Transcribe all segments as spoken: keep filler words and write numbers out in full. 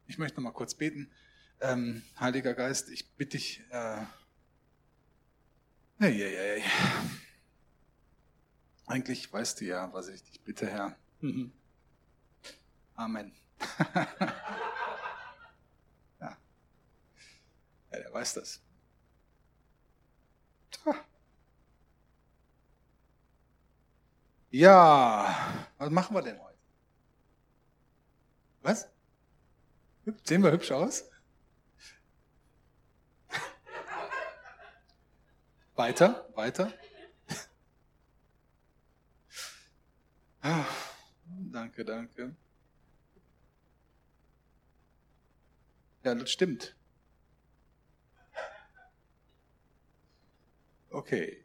Ich möchte noch mal kurz beten. Ähm, Heiliger Geist, ich bitte dich, äh, hey, hey, hey. Eigentlich weißt du ja, was ich dich bitte, Herr. Mhm. Amen. ja. ja, der weiß das. Ja, was machen wir denn heute? Was? Sehen wir hübsch aus? Weiter, weiter. Ah, danke, danke. Ja, das stimmt. Okay.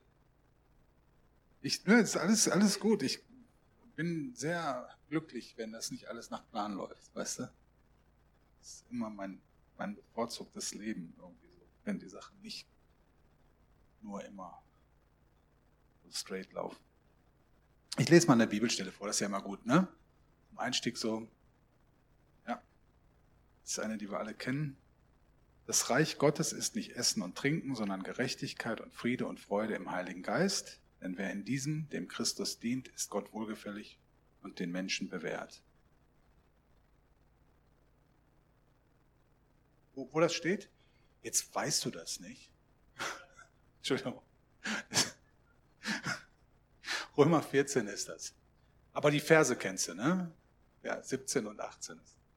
Ich, ne, ist alles, alles gut. Ich bin sehr glücklich, wenn das nicht alles nach Plan läuft, weißt du? Das ist immer mein, mein bevorzugtes Leben irgendwie so, wenn die Sachen nicht nur immer so straight laufen. Ich lese mal eine Bibelstelle vor, das ist ja immer gut, ne? Zum Einstieg so, ja, das ist eine, die wir alle kennen. Das Reich Gottes ist nicht Essen und Trinken, sondern Gerechtigkeit und Friede und Freude im Heiligen Geist. Denn wer in diesem, dem Christus dient, ist Gott wohlgefällig und den Menschen bewährt. Wo, wo das steht? Jetzt weißt du das nicht. Entschuldigung. Römer vierzehn ist das. Aber die Verse kennst du, ne? Ja, siebzehn und achtzehn.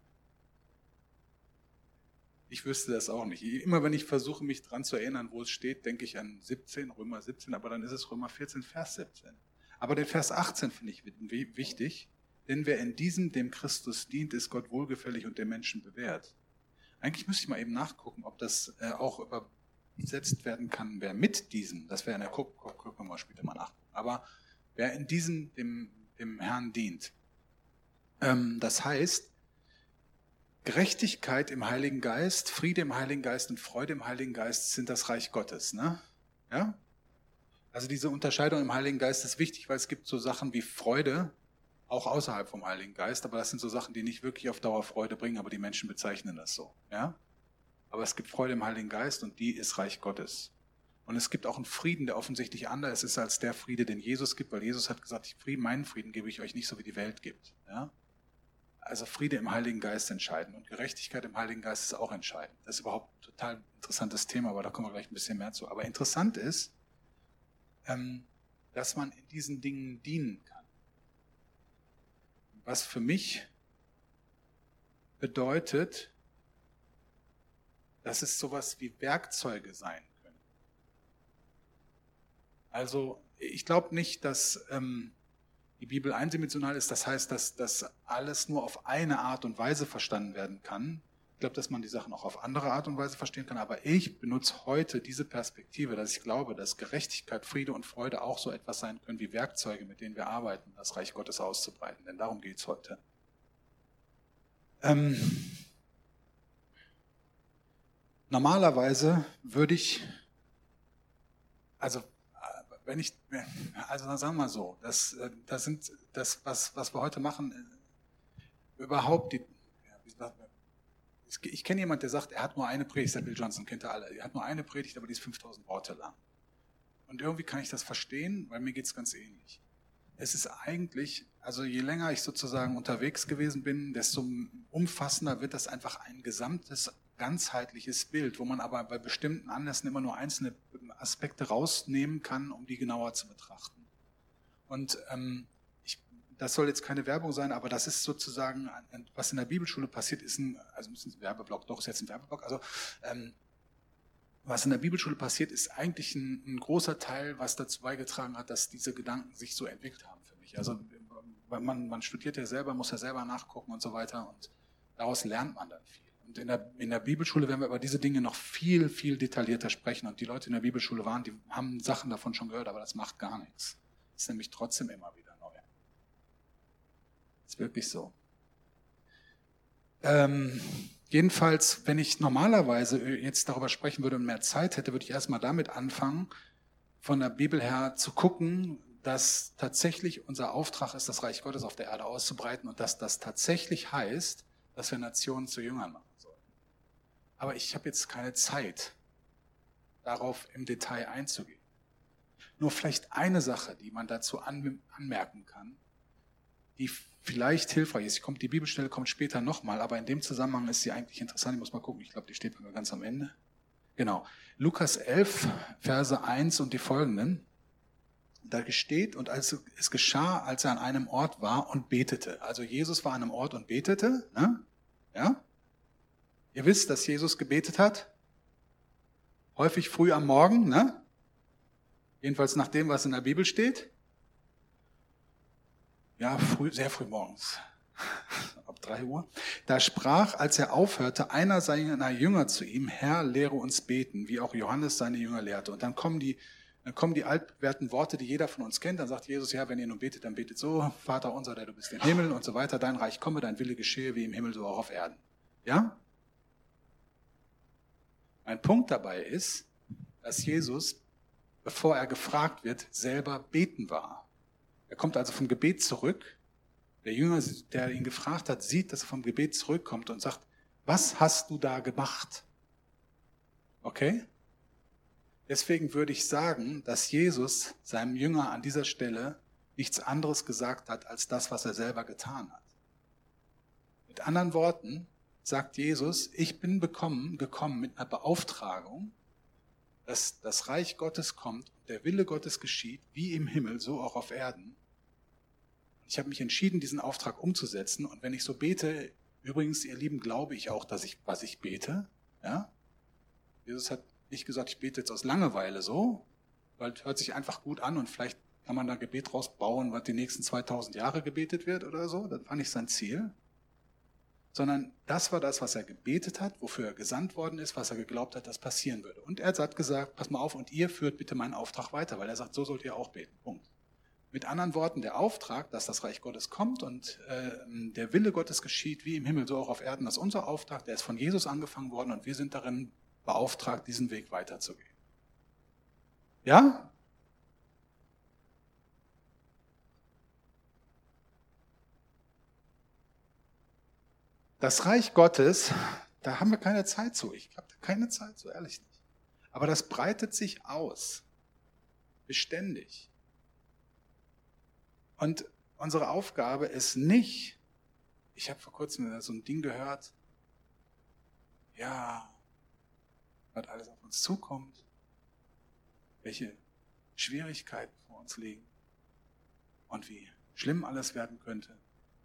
Ich wüsste das auch nicht. Immer wenn ich versuche, mich dran zu erinnern, wo es steht, denke ich an siebzehn, Römer siebzehn, aber dann ist es Römer vierzehn, Vers siebzehn. Aber den Vers achtzehn finde ich wichtig, denn wer in diesem, dem Christus dient, ist Gott wohlgefällig und der Menschen bewährt. Eigentlich müsste ich mal eben nachgucken, ob das äh, auch übersetzt werden kann, wer mit diesem, das wäre eine, guck, guck, gucken wir mal später mal nach. Aber wer in diesem, dem, dem Herrn dient. Ähm, das heißt, Gerechtigkeit im Heiligen Geist, Friede im Heiligen Geist und Freude im Heiligen Geist sind das Reich Gottes. Ne? Ja? Also diese Unterscheidung im Heiligen Geist ist wichtig, weil es gibt so Sachen wie Freude, auch außerhalb vom Heiligen Geist, aber das sind so Sachen, die nicht wirklich auf Dauer Freude bringen, aber die Menschen bezeichnen das so. Ja? Aber es gibt Freude im Heiligen Geist und die ist Reich Gottes. Und es gibt auch einen Frieden, der offensichtlich anders ist als der Friede, den Jesus gibt, weil Jesus hat gesagt, meinen Frieden gebe ich euch nicht so, wie die Welt gibt. Ja? Also Friede im Heiligen Geist entscheidend und Gerechtigkeit im Heiligen Geist ist auch entscheidend. Das ist überhaupt ein total interessantes Thema, aber da kommen wir gleich ein bisschen mehr zu. Aber interessant ist, dass man in diesen Dingen dienen kann. Was für mich bedeutet, dass es sowas wie Werkzeuge sein können. Also ich glaube nicht, dass ähm, die Bibel eindimensional ist, das heißt, dass das alles nur auf eine Art und Weise verstanden werden kann. Ich glaube, dass man die Sachen auch auf andere Art und Weise verstehen kann, aber ich benutze heute diese Perspektive, dass ich glaube, dass Gerechtigkeit, Friede und Freude auch so etwas sein können wie Werkzeuge, mit denen wir arbeiten, das Reich Gottes auszubreiten, denn darum geht es heute. Ähm, normalerweise würde ich, also Wenn ich, also sagen wir mal so, das, das sind das, was, was wir heute machen, überhaupt die, ich kenne jemanden, der sagt, er hat nur eine Predigt, der Bill Johnson, kennt ihr alle, er hat nur eine Predigt, aber die ist fünftausend Worte lang. Und irgendwie kann ich das verstehen, weil mir geht es ganz ähnlich. Es ist eigentlich, also je länger ich sozusagen unterwegs gewesen bin, desto umfassender wird das einfach ein gesamtes, ganzheitliches Bild, wo man aber bei bestimmten Anlässen immer nur einzelne Aspekte rausnehmen kann, um die genauer zu betrachten. Und ähm, ich, das soll jetzt keine Werbung sein, aber das ist sozusagen, was in der Bibelschule passiert, ist ein, also ein Werbeblock, doch ist jetzt ein Werbeblock, also ähm, was in der Bibelschule passiert, ist eigentlich ein, ein großer Teil, was dazu beigetragen hat, dass diese Gedanken sich so entwickelt haben für mich. Also man, man studiert ja selber, muss ja selber nachgucken und so weiter und daraus lernt man dann viel. Und in der, in der Bibelschule werden wir über diese Dinge noch viel, viel detaillierter sprechen. Und die Leute in der Bibelschule waren, die haben Sachen davon schon gehört, aber das macht gar nichts. Das ist nämlich trotzdem immer wieder neu. Das ist wirklich so. Ähm, jedenfalls, wenn ich normalerweise jetzt darüber sprechen würde und mehr Zeit hätte, würde ich erstmal damit anfangen, von der Bibel her zu gucken, dass tatsächlich unser Auftrag ist, das Reich Gottes auf der Erde auszubreiten und dass das tatsächlich heißt, dass wir Nationen zu Jüngern machen sollen. Aber ich habe jetzt keine Zeit, darauf im Detail einzugehen. Nur vielleicht eine Sache, die man dazu anmerken kann, die vielleicht hilfreich ist. Die Bibelstelle kommt später nochmal, aber in dem Zusammenhang ist sie eigentlich interessant. Ich muss mal gucken, ich glaube, die steht ganz am Ende. Genau, Lukas elf, Verse eins und die folgenden. Da steht, und als es geschah, als er an einem Ort war und betete. Also Jesus war an einem Ort und betete. Ne? Ja? Ihr wisst, dass Jesus gebetet hat. Häufig früh am Morgen. Ne? Jedenfalls nach dem, was in der Bibel steht. Ja, früh, sehr früh morgens. Ab drei Uhr. Da sprach, als er aufhörte, einer seiner Jünger zu ihm: Herr, lehre uns beten, wie auch Johannes seine Jünger lehrte. Und dann kommen die Dann kommen die altbewährten Worte, die jeder von uns kennt. Dann sagt Jesus, ja, wenn ihr nun betet, dann betet so: Vater unser, der du bist im Himmel und so weiter. Dein Reich komme, dein Wille geschehe, wie im Himmel, so auch auf Erden. Ja? Ein Punkt dabei ist, dass Jesus, bevor er gefragt wird, selber beten war. Er kommt also vom Gebet zurück. Der Jünger, der ihn gefragt hat, sieht, dass er vom Gebet zurückkommt und sagt: Was hast du da gemacht? Okay? Deswegen würde ich sagen, dass Jesus seinem Jünger an dieser Stelle nichts anderes gesagt hat, als das, was er selber getan hat. Mit anderen Worten sagt Jesus: Ich bin bekommen, gekommen mit einer Beauftragung, dass das Reich Gottes kommt und der Wille Gottes geschieht, wie im Himmel, so auch auf Erden. Ich habe mich entschieden, diesen Auftrag umzusetzen. Und wenn ich so bete, übrigens, ihr Lieben, glaube ich auch, dass ich, was ich bete. Ja? Jesus hat nicht gesagt, ich bete jetzt aus Langeweile so, weil es hört sich einfach gut an und vielleicht kann man da Gebet draus bauen, was die nächsten zweitausend Jahre gebetet wird oder so. Das war nicht sein Ziel. Sondern das war das, was er gebetet hat, wofür er gesandt worden ist, was er geglaubt hat, dass passieren würde. Und er hat gesagt: Pass mal auf, und ihr führt bitte meinen Auftrag weiter, weil er sagt, so sollt ihr auch beten. Punkt. Mit anderen Worten, der Auftrag, dass das Reich Gottes kommt und äh, der Wille Gottes geschieht, wie im Himmel, so auch auf Erden, das ist unser Auftrag, der ist von Jesus angefangen worden und wir sind darin beauftragt, diesen Weg weiterzugehen. Ja? Das Reich Gottes, da haben wir keine Zeit zu. Ich habe keine Zeit, so ehrlich nicht. Aber das breitet sich aus. Beständig. Und unsere Aufgabe ist nicht, ich habe vor kurzem so ein Ding gehört, ja, was alles auf uns zukommt, welche Schwierigkeiten vor uns liegen und wie schlimm alles werden könnte.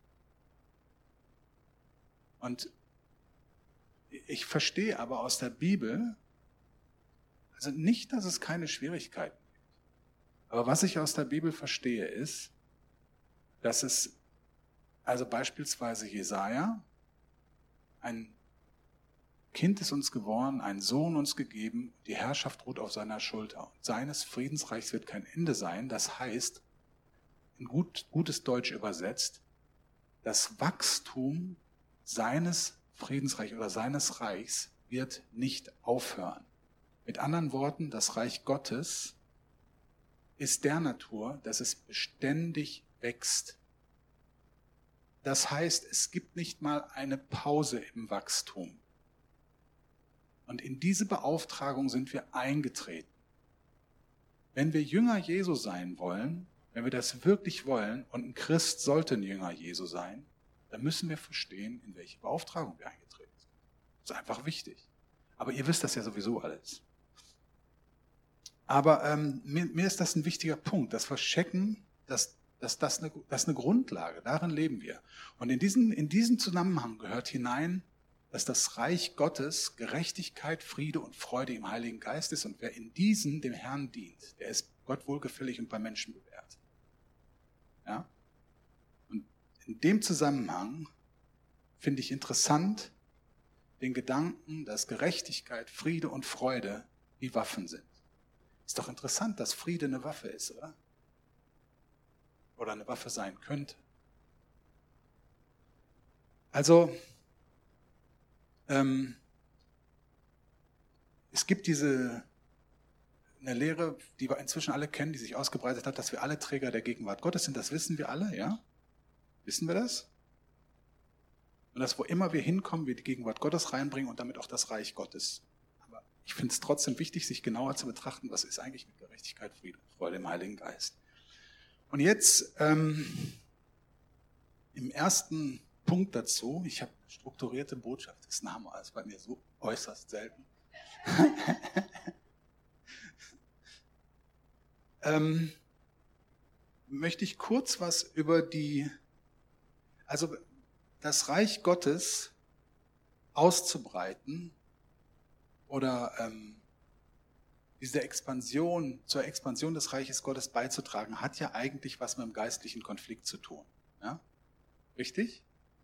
Und ich verstehe aber aus der Bibel, also nicht, dass es keine Schwierigkeiten gibt, aber was ich aus der Bibel verstehe ist, dass es, also beispielsweise Jesaja, ein Kind ist uns geworden, ein Sohn uns gegeben, die Herrschaft ruht auf seiner Schulter. Und seines Friedensreichs wird kein Ende sein. Das heißt, in gut, gutes Deutsch übersetzt, das Wachstum seines Friedensreichs oder seines Reichs wird nicht aufhören. Mit anderen Worten, das Reich Gottes ist der Natur, dass es beständig wächst. Das heißt, es gibt nicht mal eine Pause im Wachstum. Und in diese Beauftragung sind wir eingetreten. Wenn wir Jünger Jesu sein wollen, wenn wir das wirklich wollen, und ein Christ sollte ein Jünger Jesu sein, dann müssen wir verstehen, in welche Beauftragung wir eingetreten sind. Das ist einfach wichtig. Aber ihr wisst das ja sowieso alles. Aber ähm, mir, mir ist das ein wichtiger Punkt, dass wir checken, dass, dass das, eine, das eine Grundlage, darin leben wir. Und in diesen, in diesen Zusammenhang gehört hinein, dass das Reich Gottes Gerechtigkeit, Friede und Freude im Heiligen Geist ist. Und wer in diesen dem Herrn dient, der ist Gott wohlgefällig und bei Menschen bewährt. Ja? Und in dem Zusammenhang finde ich interessant den Gedanken, dass Gerechtigkeit, Friede und Freude wie Waffen sind. Ist doch interessant, dass Friede eine Waffe ist, oder? Oder eine Waffe sein könnte. Also, ähm, es gibt diese, eine Lehre, die wir inzwischen alle kennen, die sich ausgebreitet hat, dass wir alle Träger der Gegenwart Gottes sind. Das wissen wir alle, ja? Wissen wir das? Und dass wo immer wir hinkommen, wir die Gegenwart Gottes reinbringen und damit auch das Reich Gottes. Aber ich finde es trotzdem wichtig, sich genauer zu betrachten, was ist eigentlich mit Gerechtigkeit, Friede und Freude im Heiligen Geist. Und jetzt ähm, im ersten Punkt dazu, ich habe strukturierte Botschaft, das ist ein Hammer, das ist bei mir so äußerst selten. ähm, möchte ich kurz was über die, also das Reich Gottes auszubreiten oder ähm, diese Expansion, zur Expansion des Reiches Gottes beizutragen, hat ja eigentlich was mit dem geistlichen Konflikt zu tun. Ja? Richtig?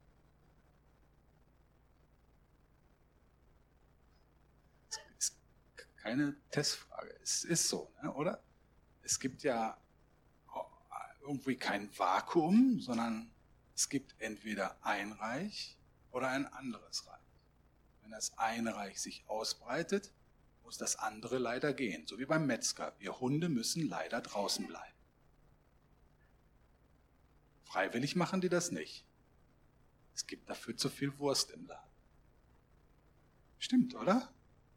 Das ist keine Testfrage. Es ist so, ne, oder? Es gibt ja irgendwie kein Vakuum, sondern es gibt entweder ein Reich oder ein anderes Reich. Wenn das eine Reich sich ausbreitet, muss das andere leider gehen. So wie beim Metzger. Wir Hunde müssen leider draußen bleiben. Freiwillig machen die das nicht. Es gibt dafür zu viel Wurst im Laden. Stimmt, oder?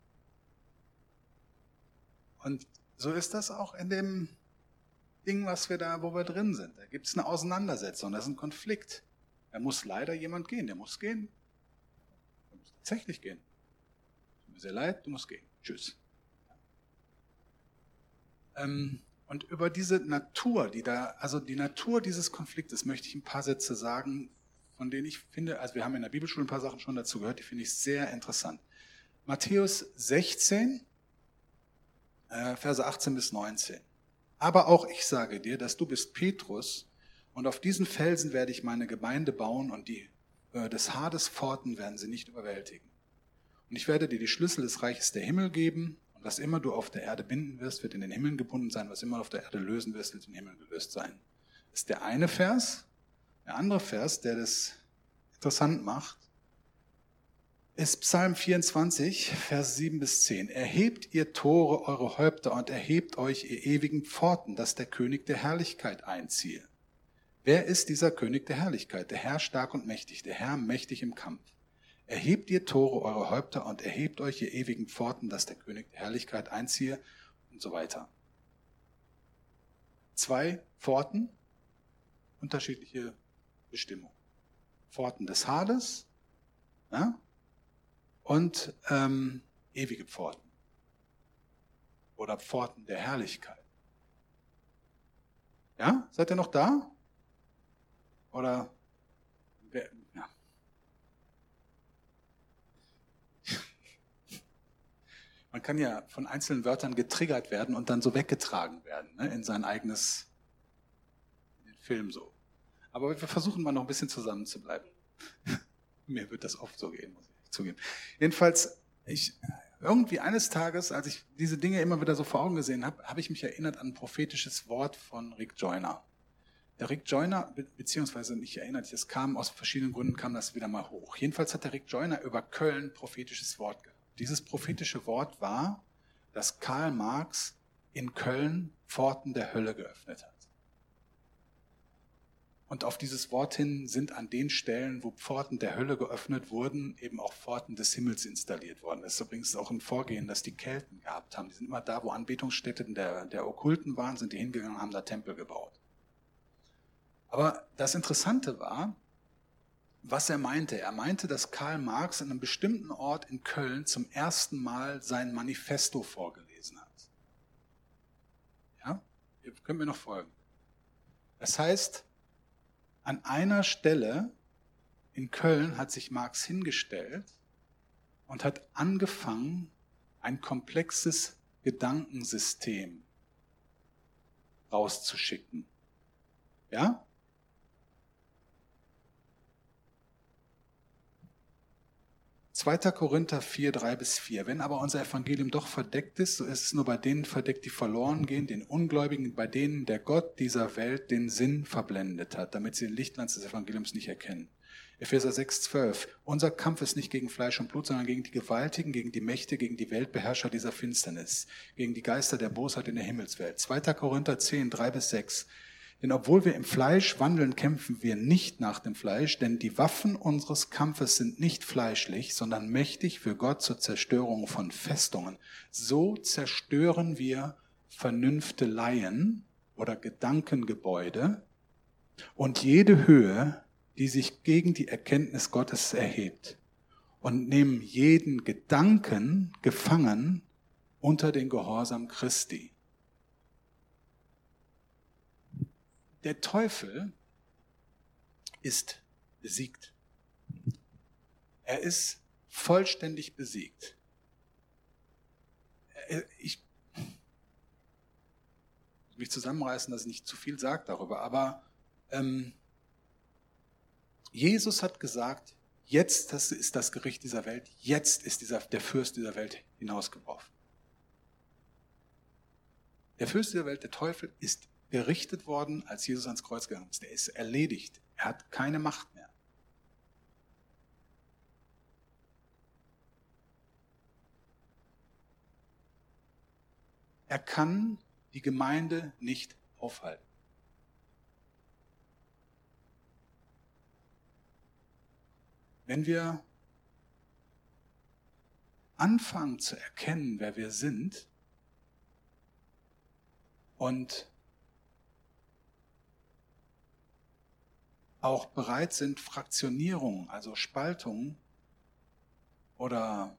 Und so ist das auch in dem Ding, was wir da, wo wir drin sind. Da gibt es eine Auseinandersetzung, das ist ein Konflikt. Da muss leider jemand gehen, der muss gehen. Der muss tatsächlich gehen. Tut mir sehr leid, du musst gehen. Tschüss. Ähm, und über diese Natur, die da, also die Natur dieses Konfliktes, möchte ich ein paar Sätze sagen, von denen ich finde, also wir haben in der Bibelschule ein paar Sachen schon dazu gehört, die finde ich sehr interessant. Matthäus sechzehn, äh, Verse achtzehn bis neunzehn. Aber auch ich sage dir, dass du bist Petrus, und auf diesen Felsen werde ich meine Gemeinde bauen, und die äh, des Hades Pforten werden sie nicht überwältigen. Und ich werde dir die Schlüssel des Reiches der Himmel geben, und was immer du auf der Erde binden wirst, wird in den Himmeln gebunden sein, was immer du auf der Erde lösen wirst, wird in den Himmeln gelöst sein. Das ist der eine Vers. Der andere Vers, der das interessant macht, ist Psalm vierundzwanzig, Vers sieben bis zehn. Erhebt ihr Tore eure Häupter und erhebt euch ihr ewigen Pforten, dass der König der Herrlichkeit einziehe. Wer ist dieser König der Herrlichkeit? Der Herr stark und mächtig, der Herr mächtig im Kampf. Erhebt ihr Tore eure Häupter und erhebt euch ihr ewigen Pforten, dass der König der Herrlichkeit einziehe und so weiter. Zwei Pforten, unterschiedliche Bestimmung. Pforten des Hades, ja, und ähm, ewige Pforten oder Pforten der Herrlichkeit. Ja, seid ihr noch da? Oder wer, ja. Man kann ja von einzelnen Wörtern getriggert werden und dann so weggetragen werden, ne, in sein eigenes in den Film so. Aber wir versuchen mal noch ein bisschen zusammen zu bleiben. Mir wird das oft so gehen, muss ich zugeben. Jedenfalls, ich, irgendwie eines Tages, als ich diese Dinge immer wieder so vor Augen gesehen habe, habe ich mich erinnert an ein prophetisches Wort von Rick Joyner. Der Rick Joyner, be- beziehungsweise nicht erinnert, es kam aus verschiedenen Gründen, kam das wieder mal hoch. Jedenfalls hat der Rick Joyner über Köln ein prophetisches Wort gehabt. Dieses prophetische Wort war, dass Karl Marx in Köln Pforten der Hölle geöffnet hat. Und auf dieses Wort hin sind an den Stellen, wo Pforten der Hölle geöffnet wurden, eben auch Pforten des Himmels installiert worden. Das ist übrigens auch ein Vorgehen, das die Kelten gehabt haben. Die sind immer da, wo Anbetungsstätten der, der Okkulten waren, sind die hingegangen und haben da Tempel gebaut. Aber das Interessante war, was er meinte. Er meinte, dass Karl Marx an einem bestimmten Ort in Köln zum ersten Mal sein Manifesto vorgelesen hat. Ja? Ihr könnt mir noch folgen. Das heißt, an einer Stelle in Köln hat sich Marx hingestellt und hat angefangen, ein komplexes Gedankensystem rauszuschicken. Ja? zweiter Korinther vier, drei bis vier. Wenn aber unser Evangelium doch verdeckt ist, so ist es nur bei denen verdeckt, die verloren gehen, den Ungläubigen, bei denen der Gott dieser Welt den Sinn verblendet hat, damit sie den Lichtglanz des Evangeliums nicht erkennen. Epheser sechs, zwölf. Unser Kampf ist nicht gegen Fleisch und Blut, sondern gegen die Gewaltigen, gegen die Mächte, gegen die Weltbeherrscher dieser Finsternis, gegen die Geister der Bosheit in der Himmelswelt. zweiter Korinther zehn, drei bis sechs. Denn obwohl wir im Fleisch wandeln, kämpfen wir nicht nach dem Fleisch, denn die Waffen unseres Kampfes sind nicht fleischlich, sondern mächtig für Gott zur Zerstörung von Festungen. So zerstören wir Vernünfteleien oder Gedankengebäude und jede Höhe, die sich gegen die Erkenntnis Gottes erhebt, und nehmen jeden Gedanken gefangen unter den Gehorsam Christi. Der Teufel ist besiegt. Er ist vollständig besiegt. Ich muss mich zusammenreißen, dass ich nicht zu viel sage darüber, aber ähm, Jesus hat gesagt, jetzt das ist das Gericht dieser Welt, jetzt ist dieser, der Fürst dieser Welt hinausgeworfen. Der Fürst dieser Welt, der Teufel, ist gerichtet worden, als Jesus ans Kreuz gegangen ist. Der ist erledigt. Er hat keine Macht mehr. Er kann die Gemeinde nicht aufhalten. Wenn wir anfangen zu erkennen, wer wir sind und auch bereit sind, Fraktionierungen, also Spaltungen oder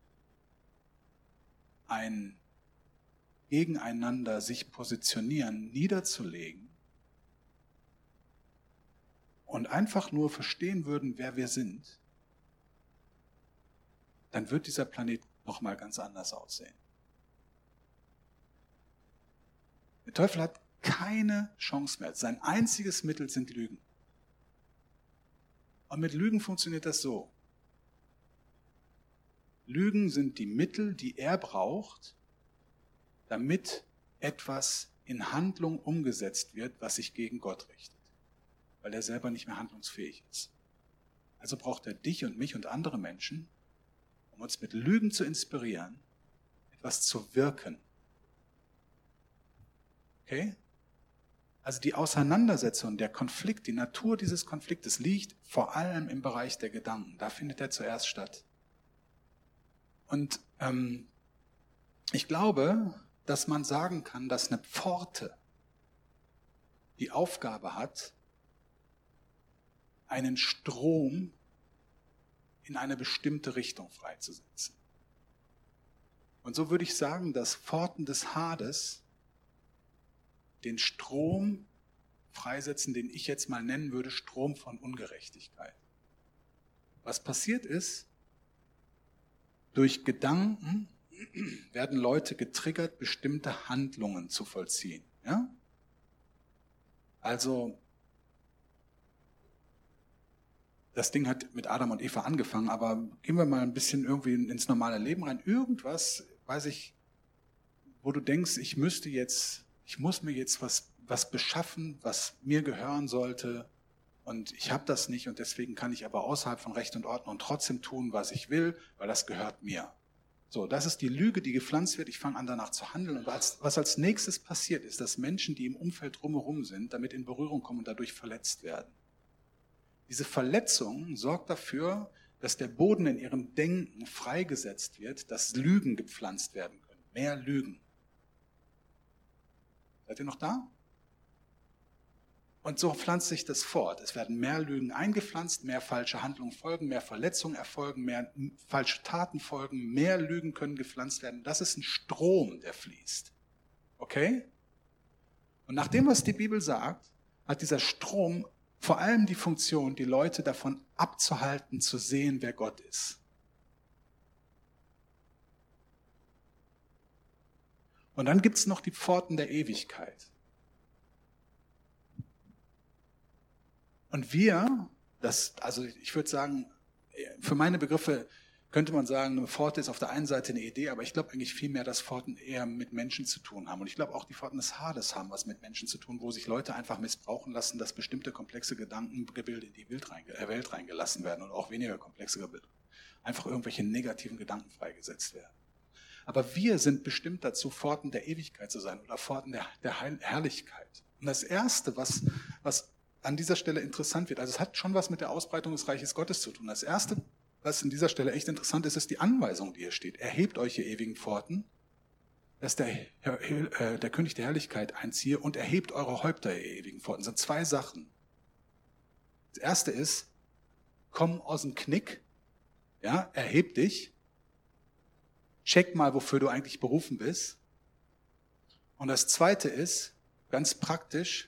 ein Gegeneinander sich positionieren, niederzulegen und einfach nur verstehen würden, wer wir sind, dann wird dieser Planet nochmal ganz anders aussehen. Der Teufel hat keine Chance mehr. Sein einziges Mittel sind Lügen. Und mit Lügen funktioniert das so. Lügen sind die Mittel, die er braucht, damit etwas in Handlung umgesetzt wird, was sich gegen Gott richtet. Weil er selber nicht mehr handlungsfähig ist. Also braucht er dich und mich und andere Menschen, um uns mit Lügen zu inspirieren, etwas zu wirken. Okay? Also die Auseinandersetzung, der Konflikt, die Natur dieses Konfliktes liegt vor allem im Bereich der Gedanken. Da findet er zuerst statt. Und ähm, ich glaube, dass man sagen kann, dass eine Pforte die Aufgabe hat, einen Strom in eine bestimmte Richtung freizusetzen. Und so würde ich sagen, dass Pforten des Hades den Strom freisetzen, den ich jetzt mal nennen würde, Strom von Ungerechtigkeit. Was passiert ist, durch Gedanken werden Leute getriggert, bestimmte Handlungen zu vollziehen. Ja? Also, das Ding hat mit Adam und Eva angefangen, aber gehen wir mal ein bisschen irgendwie ins normale Leben rein. Irgendwas, weiß ich, wo du denkst, ich müsste jetzt, ich muss mir jetzt was, was beschaffen, was mir gehören sollte und ich habe das nicht und deswegen kann ich aber außerhalb von Recht und Ordnung trotzdem tun, was ich will, weil das gehört mir. So, das ist die Lüge, die gepflanzt wird. Ich fange an, danach zu handeln. Und was, was als nächstes passiert, ist, dass Menschen, die im Umfeld drumherum sind, damit in Berührung kommen und dadurch verletzt werden. Diese Verletzung sorgt dafür, dass der Boden in ihrem Denken freigesetzt wird, dass Lügen gepflanzt werden können. Mehr Lügen. Seid ihr noch da? Und so pflanzt sich das fort. Es werden mehr Lügen eingepflanzt, mehr falsche Handlungen folgen, mehr Verletzungen erfolgen, mehr falsche Taten folgen, mehr Lügen können gepflanzt werden. Das ist ein Strom, der fließt. Okay? Und nach dem, was die Bibel sagt, hat dieser Strom vor allem die Funktion, die Leute davon abzuhalten, zu sehen, wer Gott ist. Und dann gibt es noch die Pforten der Ewigkeit. Und wir, das, also ich würde sagen, für meine Begriffe könnte man sagen, eine Pforte ist auf der einen Seite eine Idee, aber ich glaube eigentlich vielmehr, dass Pforten eher mit Menschen zu tun haben. Und ich glaube auch, die Pforten des Hades haben was mit Menschen zu tun, wo sich Leute einfach missbrauchen lassen, dass bestimmte komplexe Gedankengebilde in die Welt reingelassen werden und auch weniger komplexe Gebilde. Einfach irgendwelche negativen Gedanken freigesetzt werden. Aber wir sind bestimmt dazu, Pforten der Ewigkeit zu sein oder Pforten der, der Herrlichkeit. Und das Erste, was, was an dieser Stelle interessant wird, also es hat schon was mit der Ausbreitung des Reiches Gottes zu tun. Das Erste, was an dieser Stelle echt interessant ist, ist die Anweisung, die hier steht. Erhebt euch, ihr ewigen Pforten, dass der, äh, der König der Herrlichkeit einziehe, und erhebt eure Häupter, ihr ewigen Pforten. Das sind zwei Sachen. Das Erste ist, komm aus dem Knick, ja, erheb dich, check mal, wofür du eigentlich berufen bist. Und das Zweite ist, ganz praktisch,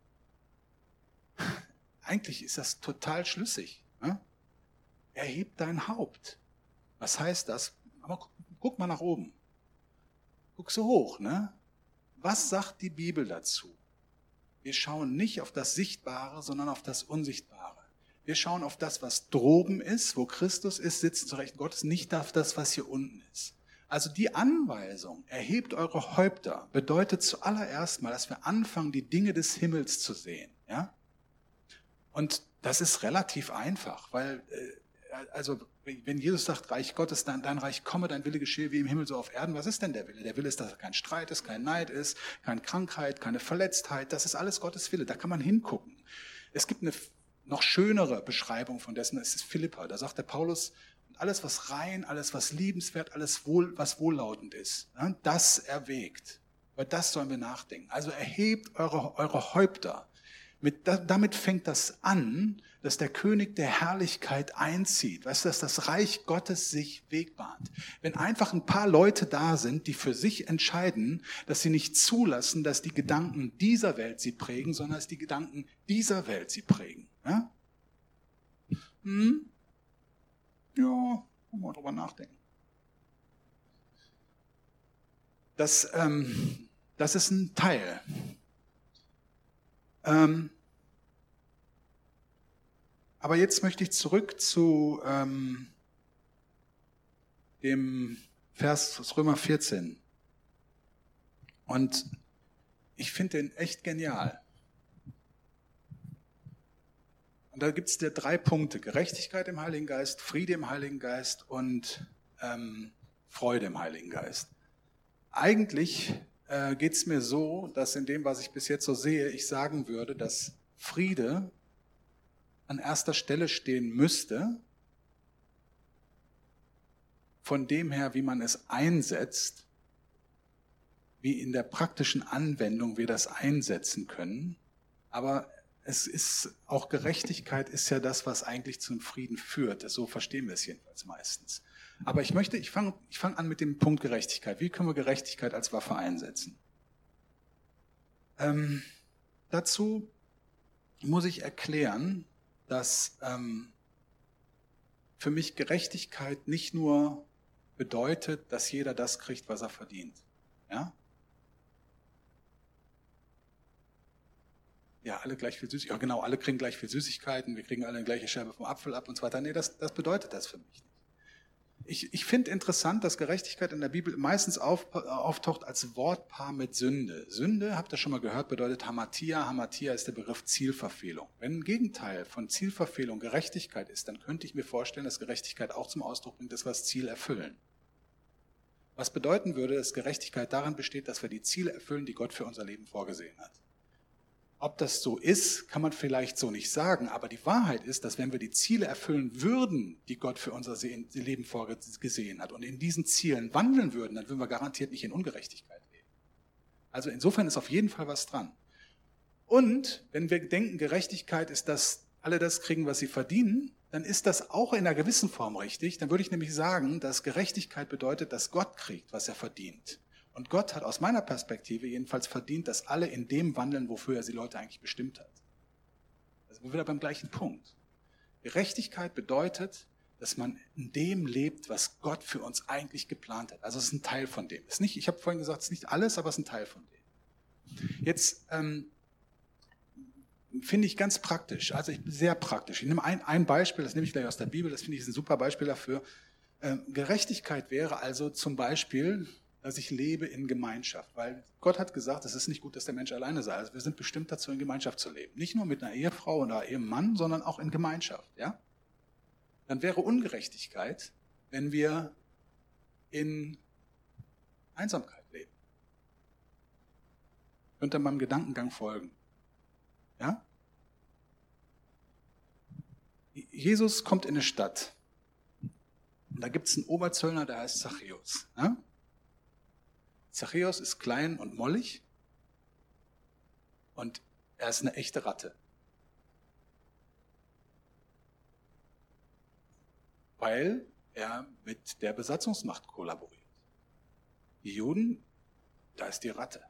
eigentlich ist das total schlüssig. Ne? Erheb dein Haupt. Was heißt das? Aber guck, guck mal nach oben. Guck so hoch. Ne? Was sagt die Bibel dazu? Wir schauen nicht auf das Sichtbare, sondern auf das Unsichtbare. Wir schauen auf das, was droben ist, wo Christus ist, sitzt zu Rechten Gottes, nicht auf das, was hier unten ist. Also die Anweisung, erhebt eure Häupter, bedeutet zuallererst mal, dass wir anfangen, die Dinge des Himmels zu sehen. Ja? Und das ist relativ einfach, weil, also wenn Jesus sagt, Reich Gottes, dein, dein Reich komme, dein Wille geschehe wie im Himmel so auf Erden, was ist denn der Wille? Der Wille ist, dass kein Streit ist, kein Neid ist, keine Krankheit, keine Verletztheit, das ist alles Gottes Wille, da kann man hingucken. Es gibt eine noch schönere Beschreibung von dessen, das ist Philippa, da sagt der Paulus, alles, was rein, alles, was liebenswert, alles, wohl, was wohllautend ist, das erwägt. Über das sollen wir nachdenken. Also erhebt eure, eure Häupter. Mit, damit fängt das an, dass der König der Herrlichkeit einzieht. Weißt du, dass das Reich Gottes sich wegbahnt. Wenn einfach ein paar Leute da sind, die für sich entscheiden, dass sie nicht zulassen, dass die Gedanken dieser Welt sie prägen, sondern dass die Gedanken dieser Welt sie prägen. Ja? Hm? Ja, mal drüber nachdenken. Das, ähm, das ist ein Teil. Ähm, aber jetzt möchte ich zurück zu ähm, dem Vers aus Römer vierzehn. Und ich finde den echt genial. Und da gibt es ja drei Punkte. Gerechtigkeit im Heiligen Geist, Friede im Heiligen Geist und ähm, Freude im Heiligen Geist. Eigentlich äh, geht es mir so, dass in dem, was ich bis jetzt so sehe, ich sagen würde, dass Friede an erster Stelle stehen müsste, von dem her, wie man es einsetzt, wie in der praktischen Anwendung wir das einsetzen können. Aber es ist auch Gerechtigkeit ist ja das, was eigentlich zum Frieden führt. So verstehen wir es jedenfalls meistens. Aber ich möchte, ich fange ich fang an mit dem Punkt Gerechtigkeit. Wie können wir Gerechtigkeit als Waffe einsetzen? Ähm, dazu muss ich erklären, dass ähm, für mich Gerechtigkeit nicht nur bedeutet, dass jeder das kriegt, was er verdient. Ja? Ja, alle gleich viel Süßigkeiten. Ja, genau, alle kriegen gleich viel Süßigkeiten, wir kriegen alle eine gleiche Scherbe vom Apfel ab und so weiter. Nee, das, das bedeutet das für mich nicht. Ich, ich finde interessant, dass Gerechtigkeit in der Bibel meistens auf, auftaucht als Wortpaar mit Sünde. Sünde, habt ihr schon mal gehört, bedeutet Hamatia. Hamatia ist der Begriff Zielverfehlung. Wenn ein Gegenteil von Zielverfehlung Gerechtigkeit ist, dann könnte ich mir vorstellen, dass Gerechtigkeit auch zum Ausdruck bringt, dass wir das Ziel erfüllen. Was bedeuten würde, dass Gerechtigkeit darin besteht, dass wir die Ziele erfüllen, die Gott für unser Leben vorgesehen hat. Ob das so ist, kann man vielleicht so nicht sagen, aber die Wahrheit ist, dass wenn wir die Ziele erfüllen würden, die Gott für unser Leben vorgesehen hat und in diesen Zielen wandeln würden, dann würden wir garantiert nicht in Ungerechtigkeit leben. Also insofern ist auf jeden Fall was dran. Und wenn wir denken, Gerechtigkeit ist, dass alle das kriegen, was sie verdienen, dann ist das auch in einer gewissen Form richtig. Dann würde ich nämlich sagen, dass Gerechtigkeit bedeutet, dass Gott kriegt, was er verdient. Und Gott hat aus meiner Perspektive jedenfalls verdient, dass alle in dem wandeln, wofür er sie Leute eigentlich bestimmt hat. Also wir sind wieder beim gleichen Punkt. Gerechtigkeit bedeutet, dass man in dem lebt, was Gott für uns eigentlich geplant hat. Also es ist ein Teil von dem. Es ist nicht, ich habe vorhin gesagt, es ist nicht alles, aber es ist ein Teil von dem. Jetzt ähm, finde ich ganz praktisch, also ich, sehr praktisch. Ich nehme ein, ein Beispiel, das nehme ich gleich aus der Bibel, das finde ich ist ein super Beispiel dafür. Ähm, Gerechtigkeit wäre also zum Beispiel, dass ich lebe in Gemeinschaft, weil Gott hat gesagt, es ist nicht gut, dass der Mensch alleine sei. Also wir sind bestimmt dazu, in Gemeinschaft zu leben. Nicht nur mit einer Ehefrau oder einem Ehemann, sondern auch in Gemeinschaft. Ja? Dann wäre Ungerechtigkeit, wenn wir in Einsamkeit leben. Könnt ihr meinem Gedankengang folgen? Ja? Jesus kommt in eine Stadt. Und da gibt es einen Oberzöllner, der heißt Zachäus. Ja? Zachäus ist klein und mollig und er ist eine echte Ratte. Weil er mit der Besatzungsmacht kollaboriert. Die Juden, da ist die Ratte.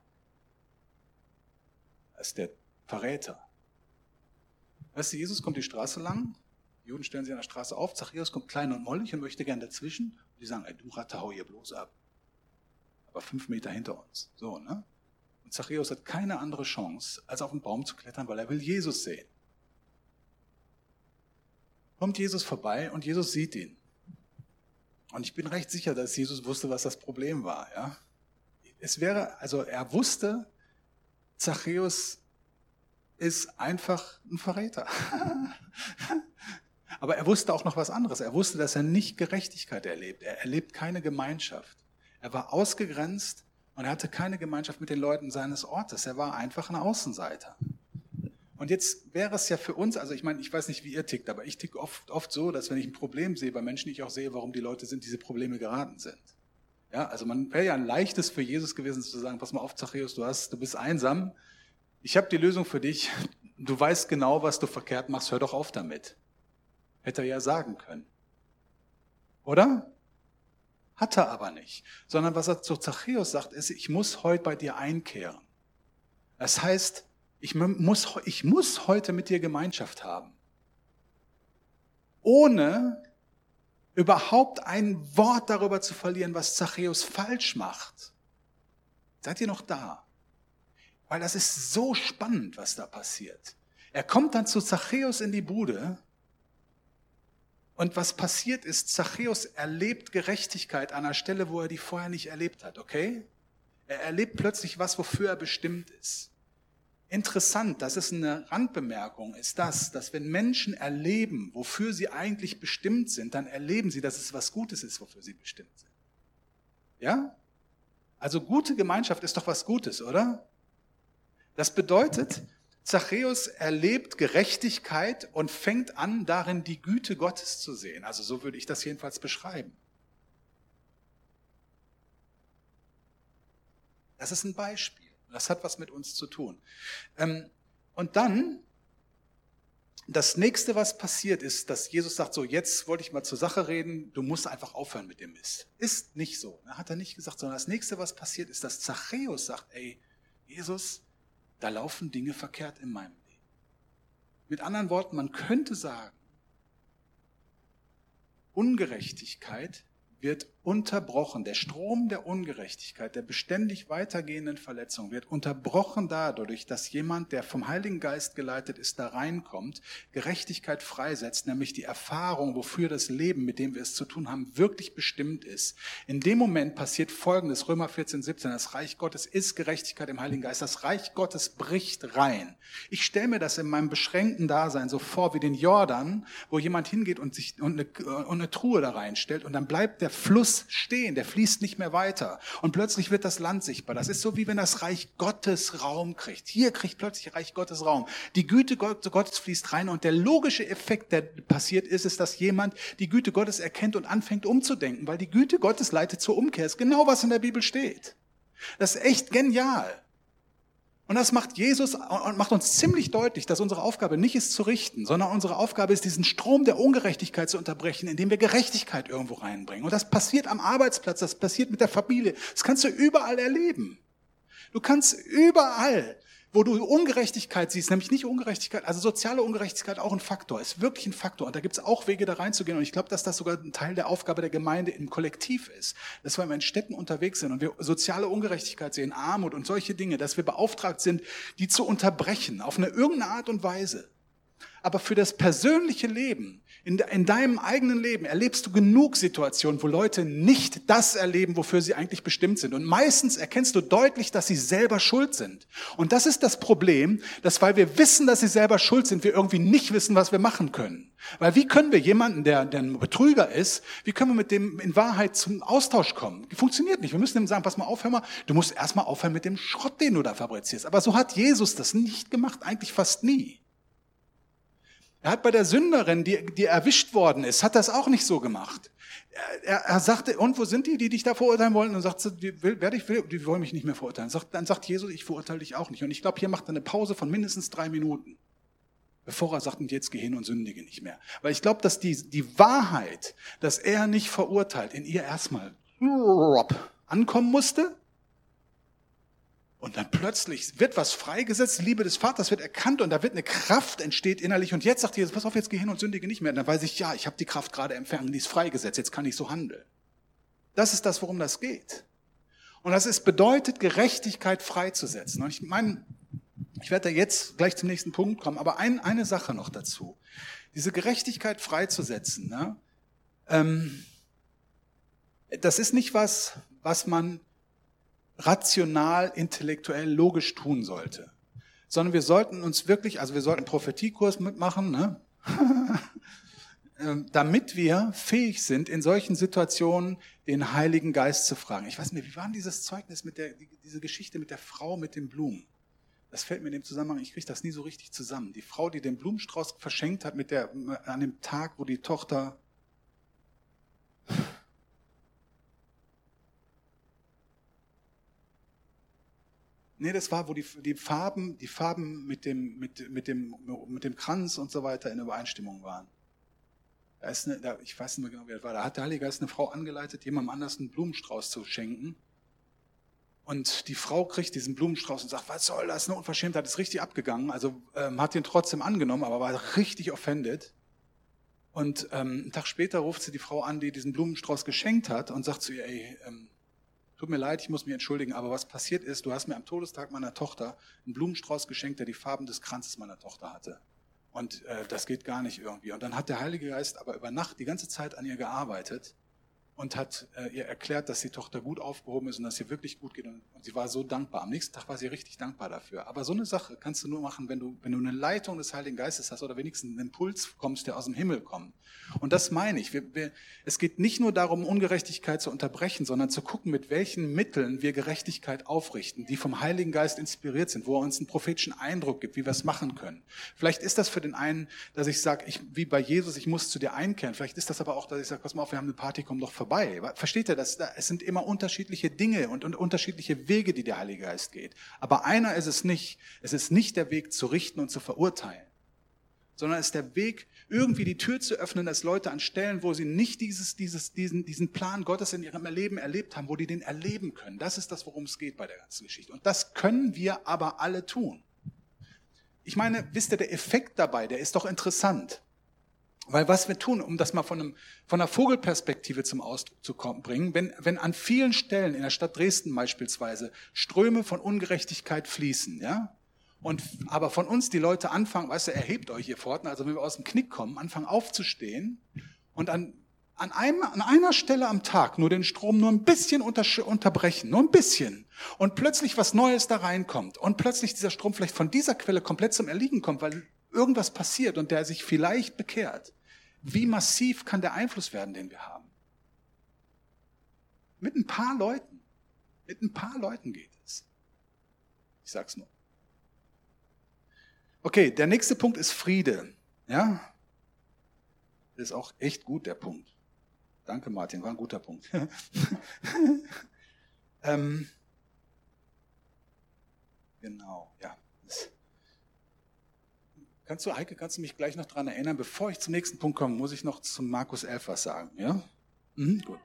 Da ist der Verräter. Weißt du, Jesus kommt die Straße lang, die Juden stellen sich an der Straße auf, Zachäus kommt klein und mollig und möchte gern dazwischen. Und die sagen, ey, du Ratte, hau hier bloß ab. Aber fünf Meter hinter uns. So, ne? Und Zachäus hat keine andere Chance, als auf den Baum zu klettern, weil er will Jesus sehen. Kommt Jesus vorbei und Jesus sieht ihn. Und ich bin recht sicher, dass Jesus wusste, was das Problem war. Ja? Es wäre, also er wusste, Zachäus ist einfach ein Verräter. Aber er wusste auch noch was anderes. Er wusste, dass er nicht Gerechtigkeit erlebt. Er erlebt keine Gemeinschaft. Er war ausgegrenzt und er hatte keine Gemeinschaft mit den Leuten seines Ortes. Er war einfach ein Außenseiter. Und jetzt wäre es ja für uns, also ich meine, ich weiß nicht, wie ihr tickt, aber ich ticke oft, oft so, dass wenn ich ein Problem sehe bei Menschen, ich auch sehe, warum die Leute sind, diese Probleme geraten sind. Ja, also man wäre ja ein leichtes für Jesus gewesen zu sagen, pass mal auf, Zachäus, du hast, du bist einsam. Ich habe die Lösung für dich. Du weißt genau, was du verkehrt machst. Hör doch auf damit. Hätte er ja sagen können. Oder? Hat er aber nicht. Sondern was er zu Zachäus sagt, ist, ich muss heute bei dir einkehren. Das heißt, ich muss, ich muss heute mit dir Gemeinschaft haben. Ohne überhaupt ein Wort darüber zu verlieren, was Zachäus falsch macht. Seid ihr noch da? Weil das ist so spannend, was da passiert. Er kommt dann zu Zachäus in die Bude und was passiert ist, Zachäus erlebt Gerechtigkeit an einer Stelle, wo er die vorher nicht erlebt hat, okay? Er erlebt plötzlich was, wofür er bestimmt ist. Interessant, das ist eine Randbemerkung, ist das, dass wenn Menschen erleben, wofür sie eigentlich bestimmt sind, dann erleben sie, dass es was Gutes ist, wofür sie bestimmt sind. Ja? Also gute Gemeinschaft ist doch was Gutes, oder? Das bedeutet, Zachäus erlebt Gerechtigkeit und fängt an, darin die Güte Gottes zu sehen. Also so würde ich das jedenfalls beschreiben. Das ist ein Beispiel. Das hat was mit uns zu tun. Und dann, das nächste, was passiert ist, dass Jesus sagt, so jetzt wollte ich mal zur Sache reden, du musst einfach aufhören mit dem Mist. Ist nicht so. Hat er nicht gesagt, sondern das nächste, was passiert ist, dass Zachäus sagt, ey, Jesus, da laufen Dinge verkehrt in meinem Leben. Mit anderen Worten, man könnte sagen, Ungerechtigkeit wird unterbrochen. Der Strom der Ungerechtigkeit, der beständig weitergehenden Verletzung wird unterbrochen dadurch, dass jemand, der vom Heiligen Geist geleitet ist, da reinkommt, Gerechtigkeit freisetzt, nämlich die Erfahrung, wofür das Leben, mit dem wir es zu tun haben, wirklich bestimmt ist. In dem Moment passiert Folgendes, Römer vierzehn, siebzehn, das Reich Gottes ist Gerechtigkeit im Heiligen Geist. Das Reich Gottes bricht rein. Ich stelle mir das in meinem beschränkten Dasein so vor wie den Jordan, wo jemand hingeht und sich und eine, und eine Truhe da reinstellt und dann bleibt der Fluss stehen, der fließt nicht mehr weiter. Und plötzlich wird das Land sichtbar. Das ist so, wie wenn das Reich Gottes Raum kriegt. Hier kriegt plötzlich Reich Gottes Raum. Die Güte Gottes fließt rein und der logische Effekt, der passiert ist, ist, dass jemand die Güte Gottes erkennt und anfängt umzudenken, weil die Güte Gottes leitet zur Umkehr. Das ist genau, was in der Bibel steht. Das ist echt genial. Und das macht Jesus und macht uns ziemlich deutlich, dass unsere Aufgabe nicht ist zu richten, sondern unsere Aufgabe ist, diesen Strom der Ungerechtigkeit zu unterbrechen, indem wir Gerechtigkeit irgendwo reinbringen. Und das passiert am Arbeitsplatz, das passiert mit der Familie. Das kannst du überall erleben. Du kannst überall, wo du Ungerechtigkeit siehst, nämlich nicht Ungerechtigkeit, also soziale Ungerechtigkeit auch ein Faktor, ist wirklich ein Faktor. Und da gibt es auch Wege, da reinzugehen. Und ich glaube, dass das sogar ein Teil der Aufgabe der Gemeinde im Kollektiv ist. Dass wir in Städten unterwegs sind und wir soziale Ungerechtigkeit sehen, Armut und solche Dinge, dass wir beauftragt sind, die zu unterbrechen, auf eine irgendeine Art und Weise. Aber für das persönliche Leben, in, in deinem eigenen Leben, erlebst du genug Situationen, wo Leute nicht das erleben, wofür sie eigentlich bestimmt sind. Und meistens erkennst du deutlich, dass sie selber schuld sind. Und das ist das Problem, dass weil wir wissen, dass sie selber schuld sind, wir irgendwie nicht wissen, was wir machen können. Weil wie können wir jemanden, der, der ein Betrüger ist, wie können wir mit dem in Wahrheit zum Austausch kommen? Funktioniert nicht. Wir müssen ihm sagen, pass mal auf, hör mal, du musst erstmal aufhören mit dem Schrott, den du da fabrizierst. Aber so hat Jesus das nicht gemacht, eigentlich fast nie. Er hat bei der Sünderin, die, die erwischt worden ist, hat das auch nicht so gemacht. Er, er, er sagte, und wo sind die, die dich da verurteilen wollen? Und sagt, die, will, werde ich, die wollen mich nicht mehr verurteilen. Sagt, dann sagt Jesus, ich verurteile dich auch nicht. Und ich glaube, hier macht er eine Pause von mindestens drei Minuten, bevor er sagt, und jetzt geh hin und sündige nicht mehr. Weil ich glaube, dass die, die Wahrheit, dass er nicht verurteilt, in ihr erstmal ankommen musste. Und dann plötzlich wird was freigesetzt, die Liebe des Vaters wird erkannt und da wird eine Kraft entsteht innerlich. Und jetzt sagt Jesus, pass auf, jetzt geh hin und sündige nicht mehr. Und dann weiß ich, ja, ich habe die Kraft gerade empfangen, die ist freigesetzt, jetzt kann ich so handeln. Das ist das, worum das geht. Und das ist, bedeutet, Gerechtigkeit freizusetzen. Und ich meine, ich werde da jetzt gleich zum nächsten Punkt kommen, aber ein, eine Sache noch dazu. Diese Gerechtigkeit freizusetzen, ne? ähm, das ist nicht was, was man rational, intellektuell, logisch tun sollte. Sondern wir sollten uns wirklich, also wir sollten einen Prophetiekurs mitmachen, ne? damit wir fähig sind, in solchen Situationen den Heiligen Geist zu fragen. Ich weiß nicht, wie war denn dieses Zeugnis mit der, diese Geschichte mit der Frau mit den Blumen? Das fällt mir in dem Zusammenhang, ich kriege das nie so richtig zusammen. Die Frau, die den Blumenstrauß verschenkt hat mit der, an dem Tag, wo die Tochter Nee, das war, wo die, die Farben, die Farben mit dem, mit, mit dem, mit dem Kranz und so weiter in Übereinstimmung waren. Da ist eine, da, ich weiß nicht mehr genau, wer das war. Da hat der Heilige Geist eine Frau angeleitet, jemandem anders einen Blumenstrauß zu schenken. Und die Frau kriegt diesen Blumenstrauß und sagt, was soll das? Eine Unverschämtheit, ist richtig abgegangen. Also ähm, hat ihn trotzdem angenommen, aber war richtig offended. Und ähm, einen Tag später ruft sie die Frau an, die diesen Blumenstrauß geschenkt hat und sagt zu ihr, ey, ähm, tut mir leid, ich muss mich entschuldigen, aber was passiert ist, du hast mir am Todestag meiner Tochter einen Blumenstrauß geschenkt, der die Farben des Kranzes meiner Tochter hatte. Und äh, das geht gar nicht irgendwie. Und dann hat der Heilige Geist aber über Nacht die ganze Zeit an ihr gearbeitet und hat äh, ihr erklärt, dass die Tochter gut aufgehoben ist und dass ihr wirklich gut geht. Und, und sie war so dankbar. Am nächsten Tag war sie richtig dankbar dafür. Aber so eine Sache kannst du nur machen, wenn du, wenn du eine Leitung des Heiligen Geistes hast oder wenigstens einen Impuls kommst, der aus dem Himmel kommt. Und das meine ich. Wir, wir, es geht nicht nur darum, Ungerechtigkeit zu unterbrechen, sondern zu gucken, mit welchen Mitteln wir Gerechtigkeit aufrichten, die vom Heiligen Geist inspiriert sind, wo er uns einen prophetischen Eindruck gibt, wie wir es machen können. Vielleicht ist das für den einen, dass ich sage, ich, wie bei Jesus, ich muss zu dir einkehren. Vielleicht ist das aber auch, dass ich sage, pass mal auf, wir haben eine Party, komm doch vorbei. Versteht ihr das? Es sind immer unterschiedliche Dinge und, und unterschiedliche Wege, die der Heilige Geist geht. Aber einer ist es nicht. Es ist nicht der Weg zu richten und zu verurteilen, sondern es ist der Weg, irgendwie die Tür zu öffnen, dass Leute an Stellen, wo sie nicht dieses, dieses, diesen, diesen Plan Gottes in ihrem Leben erlebt haben, wo die den erleben können. Das ist das, worum es geht bei der ganzen Geschichte. Und das können wir aber alle tun. Ich meine, wisst ihr, der Effekt dabei, der ist doch interessant. Weil was wir tun, um das mal von, einem, von einer Vogelperspektive zum Ausdruck zu kommen, bringen, wenn, wenn an vielen Stellen in der Stadt Dresden beispielsweise Ströme von Ungerechtigkeit fließen, ja, und aber von uns die Leute anfangen, weißt du, erhebt euch hier Pforten, also wenn wir aus dem Knick kommen, anfangen aufzustehen und an, an, einem, an einer Stelle am Tag nur den Strom nur ein bisschen unter, unterbrechen, nur ein bisschen, und plötzlich was Neues da reinkommt und plötzlich dieser Strom vielleicht von dieser Quelle komplett zum Erliegen kommt, weil irgendwas passiert und der sich vielleicht bekehrt. Wie massiv kann der Einfluss werden, den wir haben? Mit ein paar Leuten. Mit ein paar Leuten geht es. Ich sag's nur. Okay, der nächste Punkt ist Friede. Ja? Das ist auch echt gut, der Punkt. Danke, Martin, war ein guter Punkt. ähm, genau, ja. Kannst du, Heike, kannst du mich gleich noch daran erinnern, bevor ich zum nächsten Punkt komme, muss ich noch zum Markus elf was sagen, ja? Mhm, gut.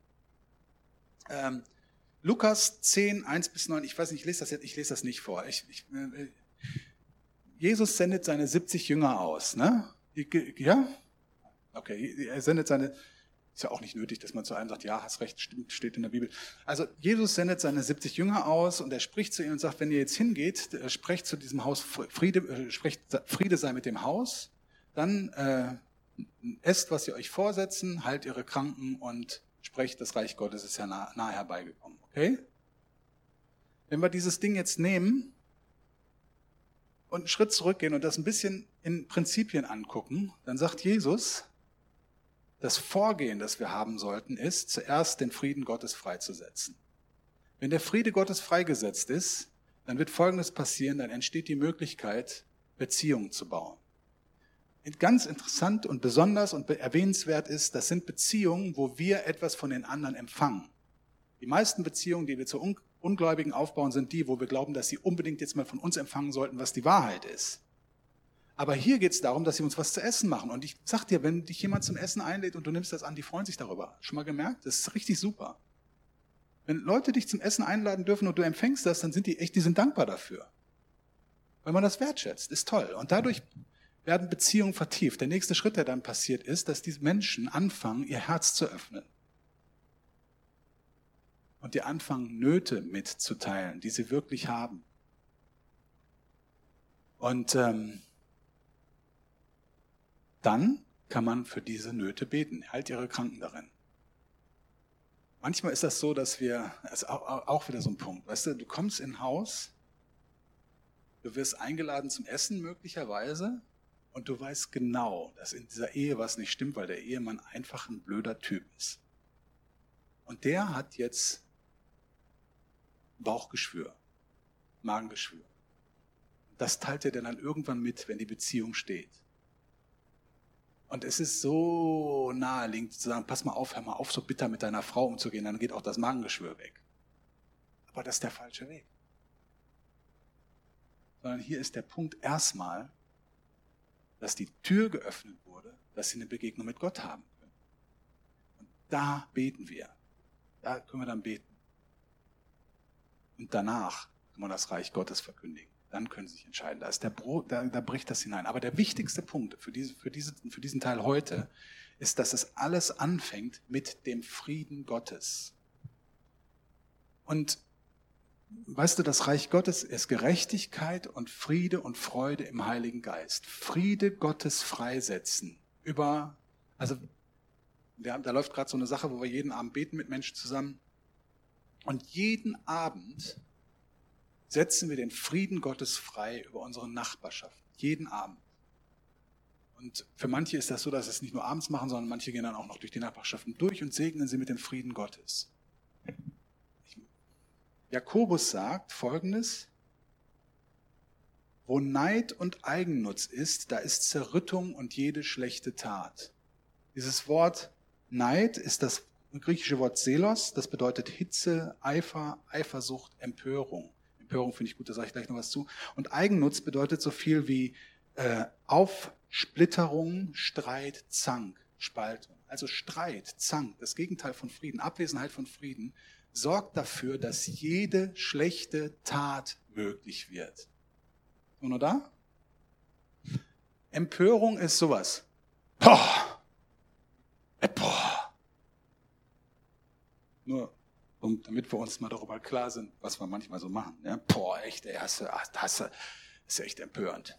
Ähm, Lukas zehn, eins bis neun, ich weiß nicht, ich lese das jetzt, ich lese das nicht vor. Ich, ich, äh, Jesus sendet seine siebzig Jünger aus, ne? Ja? Okay, er sendet seine Ist ja auch nicht nötig, dass man zu einem sagt, ja, hast recht, stimmt, steht in der Bibel. Also Jesus sendet seine siebzig Jünger aus und er spricht zu ihnen und sagt, wenn ihr jetzt hingeht, sprecht zu diesem Haus, Friede, äh, sprecht, Friede sei mit dem Haus, dann äh, esst, was sie euch vorsetzen, heilt ihre Kranken und sprecht, das Reich Gottes ist ja nah, nahe herbeigekommen. Okay? Wenn wir dieses Ding jetzt nehmen und einen Schritt zurückgehen und das ein bisschen in Prinzipien angucken, dann sagt Jesus, das Vorgehen, das wir haben sollten, ist, zuerst den Frieden Gottes freizusetzen. Wenn der Friede Gottes freigesetzt ist, dann wird Folgendes passieren, dann entsteht die Möglichkeit, Beziehungen zu bauen. Ganz interessant und besonders und erwähnenswert ist, das sind Beziehungen, wo wir etwas von den anderen empfangen. Die meisten Beziehungen, die wir zu Ungläubigen aufbauen, sind die, wo wir glauben, dass sie unbedingt jetzt mal von uns empfangen sollten, was die Wahrheit ist. Aber hier geht es darum, dass sie uns was zu essen machen. Und ich sag dir, wenn dich jemand zum Essen einlädt und du nimmst das an, die freuen sich darüber. Schon mal gemerkt? Das ist richtig super. Wenn Leute dich zum Essen einladen dürfen und du empfängst das, dann sind die echt, die sind dankbar dafür. Weil man das wertschätzt, ist toll. Und dadurch werden Beziehungen vertieft. Der nächste Schritt, der dann passiert ist, dass diese Menschen anfangen, ihr Herz zu öffnen. Und die anfangen, Nöte mitzuteilen, die sie wirklich haben. Und ähm, dann kann man für diese Nöte beten. Heilt ihre Kranken darin. Manchmal ist das so, dass wir, das ist auch wieder so ein Punkt, weißt du, du kommst in ein Haus, du wirst eingeladen zum Essen möglicherweise und du weißt genau, dass in dieser Ehe was nicht stimmt, weil der Ehemann einfach ein blöder Typ ist. Und der hat jetzt Bauchgeschwür, Magengeschwür. Das teilt er dann irgendwann mit, wenn die Beziehung steht. Und es ist so naheliegend zu sagen, pass mal auf, hör mal auf, so bitter mit deiner Frau umzugehen, dann geht auch das Magengeschwür weg. Aber das ist der falsche Weg. Sondern hier ist der Punkt erstmal, dass die Tür geöffnet wurde, dass sie eine Begegnung mit Gott haben können. Und da beten wir. Da können wir dann beten. Und danach kann man das Reich Gottes verkündigen. Dann können Sie sich entscheiden. Da, ist der Bro, da, da bricht das hinein. Aber der wichtigste Punkt für, diese, für, diese, für diesen Teil heute ist, dass es alles anfängt mit dem Frieden Gottes. Und weißt du, das Reich Gottes ist Gerechtigkeit und Friede und Freude im Heiligen Geist. Friede Gottes freisetzen. Über, also wir haben, da läuft gerade so eine Sache, wo wir jeden Abend beten mit Menschen zusammen. Und jeden Abend setzen wir den Frieden Gottes frei über unsere Nachbarschaft. Jeden Abend. Und für manche ist das so, dass sie es nicht nur abends machen, sondern manche gehen dann auch noch durch die Nachbarschaften durch und segnen sie mit dem Frieden Gottes. Jakobus sagt Folgendes: Wo Neid und Eigennutz ist, da ist Zerrüttung und jede schlechte Tat. Dieses Wort Neid ist das griechische Wort Selos, das bedeutet Hitze, Eifer, Eifersucht, Empörung. Empörung finde ich gut, da sage ich gleich noch was zu. Und Eigennutz bedeutet so viel wie äh, Aufsplitterung, Streit, Zank, Spaltung. Also Streit, Zank, das Gegenteil von Frieden, Abwesenheit von Frieden, sorgt dafür, dass jede schlechte Tat möglich wird. Und nur da? Empörung ist sowas. Boah! Boah! Nur und damit wir uns mal darüber klar sind, was wir manchmal so machen. Ja? Boah, echt, ey, hast du, hast du, ist ja echt empörend.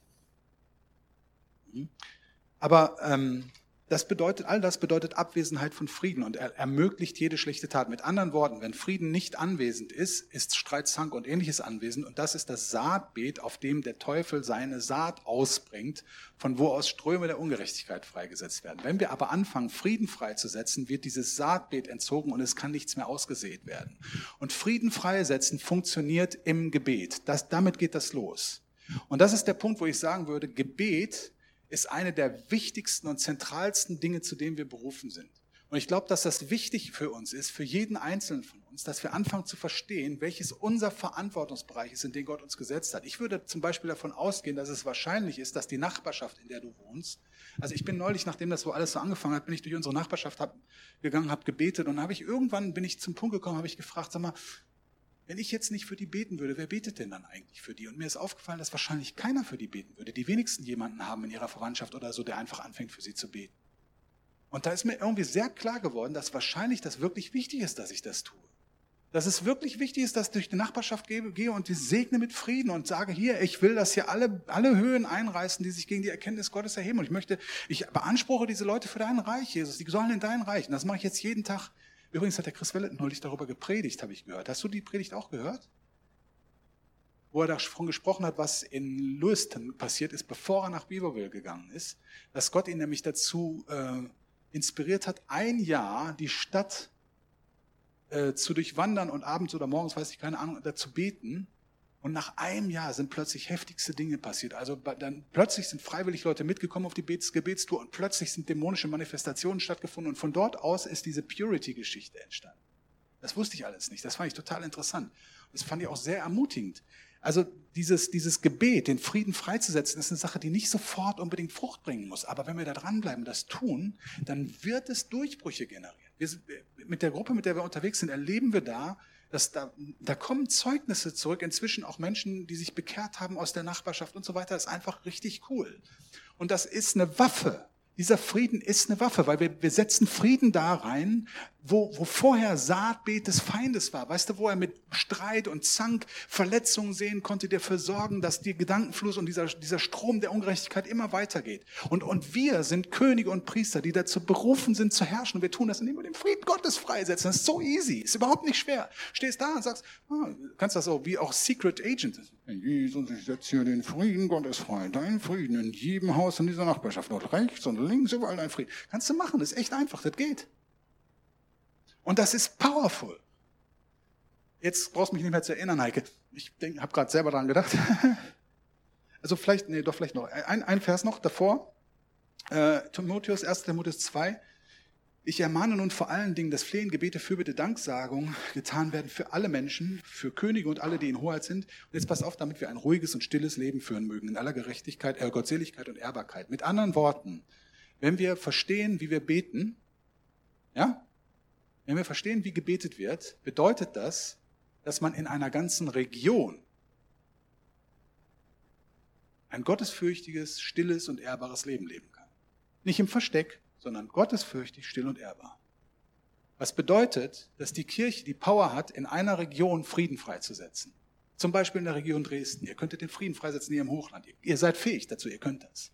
Aber ähm, das bedeutet, all das bedeutet Abwesenheit von Frieden und er ermöglicht jede schlechte Tat. Mit anderen Worten, wenn Frieden nicht anwesend ist, ist Streit, Zank und Ähnliches anwesend und das ist das Saatbeet, auf dem der Teufel seine Saat ausbringt, von wo aus Ströme der Ungerechtigkeit freigesetzt werden. Wenn wir aber anfangen, Frieden freizusetzen, wird dieses Saatbeet entzogen und es kann nichts mehr ausgesät werden. Und Frieden freisetzen funktioniert im Gebet. Das, damit geht das los. Und das ist der Punkt, wo ich sagen würde, Gebet ist eine der wichtigsten und zentralsten Dinge, zu denen wir berufen sind. Und ich glaube, dass das wichtig für uns ist, für jeden Einzelnen von uns, dass wir anfangen zu verstehen, welches unser Verantwortungsbereich ist, in den Gott uns gesetzt hat. Ich würde zum Beispiel davon ausgehen, dass es wahrscheinlich ist, dass die Nachbarschaft, in der du wohnst, also ich bin neulich, nachdem das so alles so angefangen hat, bin ich durch unsere Nachbarschaft hab, gegangen, habe gebetet und habe ich irgendwann, bin ich zum Punkt gekommen, habe ich gefragt, sag mal, wenn ich jetzt nicht für die beten würde, wer betet denn dann eigentlich für die? Und mir ist aufgefallen, dass wahrscheinlich keiner für die beten würde. Die wenigsten jemanden haben in ihrer Verwandtschaft oder so, der einfach anfängt, für sie zu beten. Und da ist mir irgendwie sehr klar geworden, dass wahrscheinlich das wirklich wichtig ist, dass ich das tue. Dass es wirklich wichtig ist, dass ich durch die Nachbarschaft gehe, gehe und die segne mit Frieden und sage, hier, ich will, dass hier alle, alle Höhen einreißen, die sich gegen die Erkenntnis Gottes erheben. Und ich möchte, ich beanspruche diese Leute für dein Reich, Jesus. Die sollen in dein Reich. Und das mache ich jetzt jeden Tag. Übrigens hat der Chris Wellet neulich darüber gepredigt, habe ich gehört. Hast du die Predigt auch gehört? Wo er davon gesprochen hat, was in Lewiston passiert ist, bevor er nach Beaverville gegangen ist. Dass Gott ihn nämlich dazu äh, inspiriert hat, ein Jahr die Stadt äh, zu durchwandern und abends oder morgens, weiß ich keine Ahnung, da zu beten. Und nach einem Jahr sind plötzlich heftigste Dinge passiert. Also dann plötzlich sind freiwillig Leute mitgekommen auf die Bets- Gebetstour und plötzlich sind dämonische Manifestationen stattgefunden. Und von dort aus ist diese Purity-Geschichte entstanden. Das wusste ich alles nicht. Das fand ich total interessant. Das fand ich auch sehr ermutigend. Also dieses, dieses Gebet, den Frieden freizusetzen, ist eine Sache, die nicht sofort unbedingt Frucht bringen muss. Aber wenn wir da dranbleiben, das tun, dann wird es Durchbrüche generieren. Wir sind, mit der Gruppe, mit der wir unterwegs sind, erleben wir da, dass da, da kommen Zeugnisse zurück. Inzwischen auch Menschen, die sich bekehrt haben aus der Nachbarschaft und so weiter. Das ist einfach richtig cool. Und das ist eine Waffe. Dieser Frieden ist eine Waffe, weil wir, wir setzen Frieden da rein, wo, wo vorher Saatbeet des Feindes war. Weißt du, wo er mit Streit und Zank Verletzungen sehen konnte, dafür sorgen, dass die Gedankenfluss und dieser, dieser Strom der Ungerechtigkeit immer weitergeht. Und, und wir sind Könige und Priester, die dazu berufen sind zu herrschen. Und wir tun das, indem wir den Frieden Gottes freisetzen. Das ist so easy, ist überhaupt nicht schwer. Stehst da und sagst, ah, kannst das so wie auch Secret Agent. Jesus, ich setze hier den Frieden Gottes frei. Dein Frieden in jedem Haus in dieser Nachbarschaft. Dort rechts und links, überall dein Frieden. Kannst du machen, das ist echt einfach, das geht. Und das ist powerful. Jetzt brauchst du mich nicht mehr zu erinnern, Heike. Ich habe gerade selber daran gedacht. Also vielleicht, nee, doch vielleicht noch. Ein, ein Vers noch davor. Äh, Timotheus, erster Timotheus zwei. Ich ermahne nun vor allen Dingen, dass Flehen, Gebete, Fürbitte, Danksagung getan werden für alle Menschen, für Könige und alle, die in Hoheit sind. Und jetzt pass auf, damit wir ein ruhiges und stilles Leben führen mögen, in aller Gerechtigkeit, äh, Gottseligkeit und Ehrbarkeit. Mit anderen Worten, wenn wir verstehen, wie wir beten, ja, wenn wir verstehen, wie gebetet wird, bedeutet das, dass man in einer ganzen Region ein gottesfürchtiges, stilles und ehrbares Leben leben kann. Nicht im Versteck, sondern gottesfürchtig, still und ehrbar. Was bedeutet, dass die Kirche die Power hat, in einer Region Frieden freizusetzen. Zum Beispiel in der Region Dresden. Ihr könntet den Frieden freisetzen hier im Hochland. Ihr, ihr seid fähig dazu, ihr könnt das.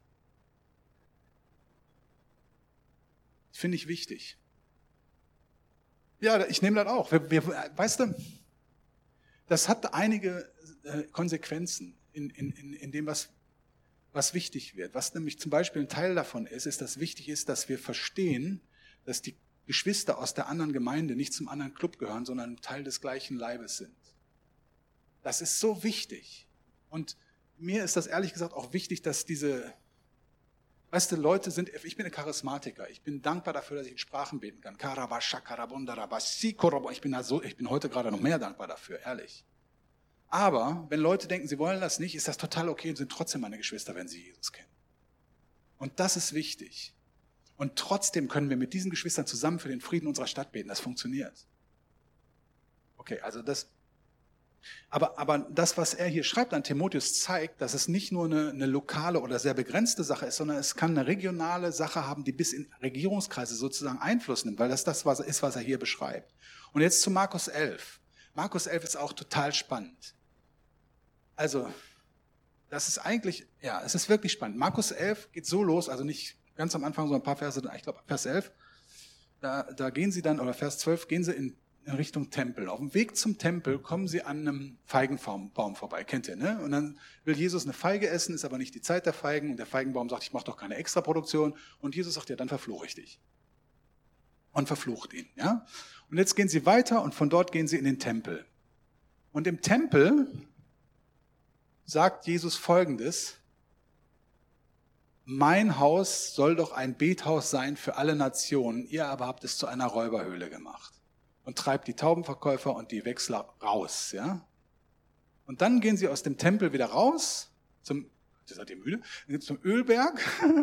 Das finde ich wichtig. Ja, ich nehme das auch. Wir, wir, weißt du, das hat einige äh, Konsequenzen in, in, in, in dem, was, was wichtig wird. Was nämlich zum Beispiel ein Teil davon ist, ist, dass wichtig ist, dass wir verstehen, dass die Geschwister aus der anderen Gemeinde nicht zum anderen Club gehören, sondern Teil des gleichen Leibes sind. Das ist so wichtig. Und mir ist das ehrlich gesagt auch wichtig, dass diese... Weißt du, Leute sind, ich bin ein Charismatiker, ich bin dankbar dafür, dass ich in Sprachen beten kann. Ich bin, also, ich bin heute gerade noch mehr dankbar dafür, ehrlich. Aber wenn Leute denken, sie wollen das nicht, ist das total okay und sind trotzdem meine Geschwister, wenn sie Jesus kennen. Und das ist wichtig. Und trotzdem können wir mit diesen Geschwistern zusammen für den Frieden unserer Stadt beten, das funktioniert. Okay, also das... Aber, aber das, was er hier schreibt an Timotheus, zeigt, dass es nicht nur eine, eine lokale oder sehr begrenzte Sache ist, sondern es kann eine regionale Sache haben, die bis in Regierungskreise sozusagen Einfluss nimmt, weil das das was ist, was er hier beschreibt. Und jetzt zu Markus elf. Markus elf ist auch total spannend. Also, das ist eigentlich, ja, es ist wirklich spannend. Markus elf geht so los, also nicht ganz am Anfang, so ein paar Verse, ich glaube Vers elf, da, da gehen sie dann, oder Vers zwölf, gehen sie in in Richtung Tempel. Auf dem Weg zum Tempel kommen sie an einem Feigenbaum vorbei. Kennt ihr, ne? Und dann will Jesus eine Feige essen, ist aber nicht die Zeit der Feigen. Und der Feigenbaum sagt, ich mache doch keine Extraproduktion. Und Jesus sagt, ja, dann verfluche ich dich. Und verflucht ihn, ja? Und jetzt gehen sie weiter und von dort gehen sie in den Tempel. Und im Tempel sagt Jesus Folgendes: Mein Haus soll doch ein Bethaus sein für alle Nationen. Ihr aber habt es zu einer Räuberhöhle gemacht. Und treibt die Taubenverkäufer und die Wechsler raus, ja. Und dann gehen sie aus dem Tempel wieder raus, zum, seid ihr müde? Zum Ölberg,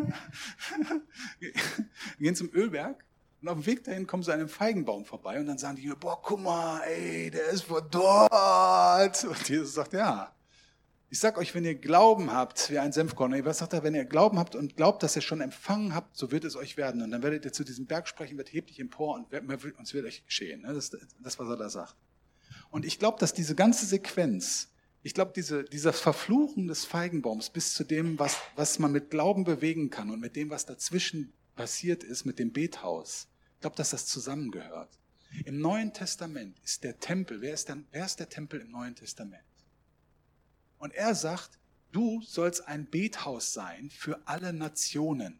gehen zum Ölberg und auf dem Weg dahin kommen sie an einem Feigenbaum vorbei und dann sagen die, boah, guck mal, ey, der ist von dort. Und Jesus sagt, ja, Ich sag euch, wenn ihr Glauben habt, wie ein Senfkorn, was sagt er, wenn ihr Glauben habt und glaubt, dass ihr schon empfangen habt, so wird es euch werden. Und dann werdet ihr zu diesem Berg sprechen, wird hebt dich empor und es wird euch geschehen. Das ist das, was er da sagt. Und ich glaube, dass diese ganze Sequenz, ich glaube, diese, dieses Verfluchen des Feigenbaums bis zu dem, was, was man mit Glauben bewegen kann und mit dem, was dazwischen passiert ist, mit dem Bethaus, ich glaube, dass das zusammengehört. Im Neuen Testament ist der Tempel, wer ist, denn, wer ist der Tempel im Neuen Testament? Und er sagt, du sollst ein Bethaus sein für alle Nationen.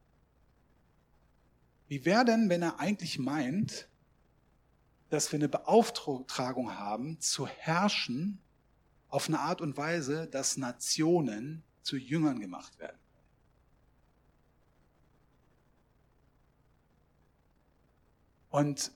Wie wäre denn, wenn er eigentlich meint, dass wir eine Beauftragung haben, zu herrschen auf eine Art und Weise, dass Nationen zu Jüngern gemacht werden? Und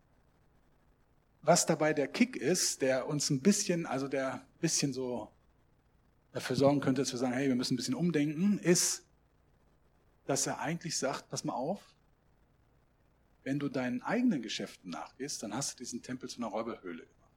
was dabei der Kick ist, der uns ein bisschen, also der ein bisschen so dafür sorgen könnte, dass wir sagen, hey, wir müssen ein bisschen umdenken, ist, dass er eigentlich sagt, pass mal auf, wenn du deinen eigenen Geschäften nachgehst, dann hast du diesen Tempel zu einer Räuberhöhle gemacht.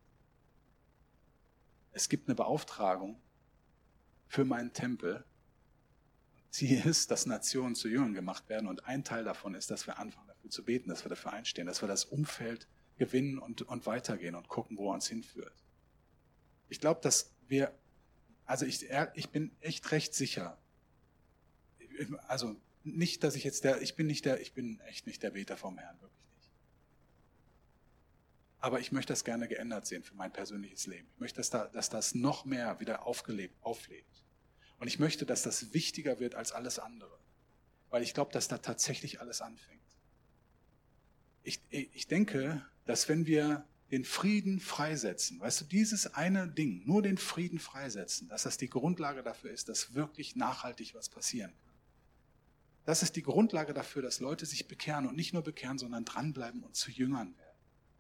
Es gibt eine Beauftragung für meinen Tempel. Sie ist, dass Nationen zu Jüngern gemacht werden und ein Teil davon ist, dass wir anfangen dafür zu beten, dass wir dafür einstehen, dass wir das Umfeld gewinnen und, und weitergehen und gucken, wo er uns hinführt. Ich glaube, dass wir Also ich, ich bin echt recht sicher. Also nicht, dass ich jetzt der, ich bin nicht der, ich bin echt nicht der Beter vom Herrn, wirklich nicht. Aber ich möchte das gerne geändert sehen für mein persönliches Leben. Ich möchte, dass, da, dass das noch mehr wieder aufgelebt, auflebt. Und ich möchte, dass das wichtiger wird als alles andere. Weil ich glaube, dass da tatsächlich alles anfängt. Ich, ich denke, dass wenn wir den Frieden freisetzen, weißt du, dieses eine Ding, nur den Frieden freisetzen, dass das die Grundlage dafür ist, dass wirklich nachhaltig was passieren kann. Das ist die Grundlage dafür, dass Leute sich bekehren und nicht nur bekehren, sondern dranbleiben und zu Jüngern werden.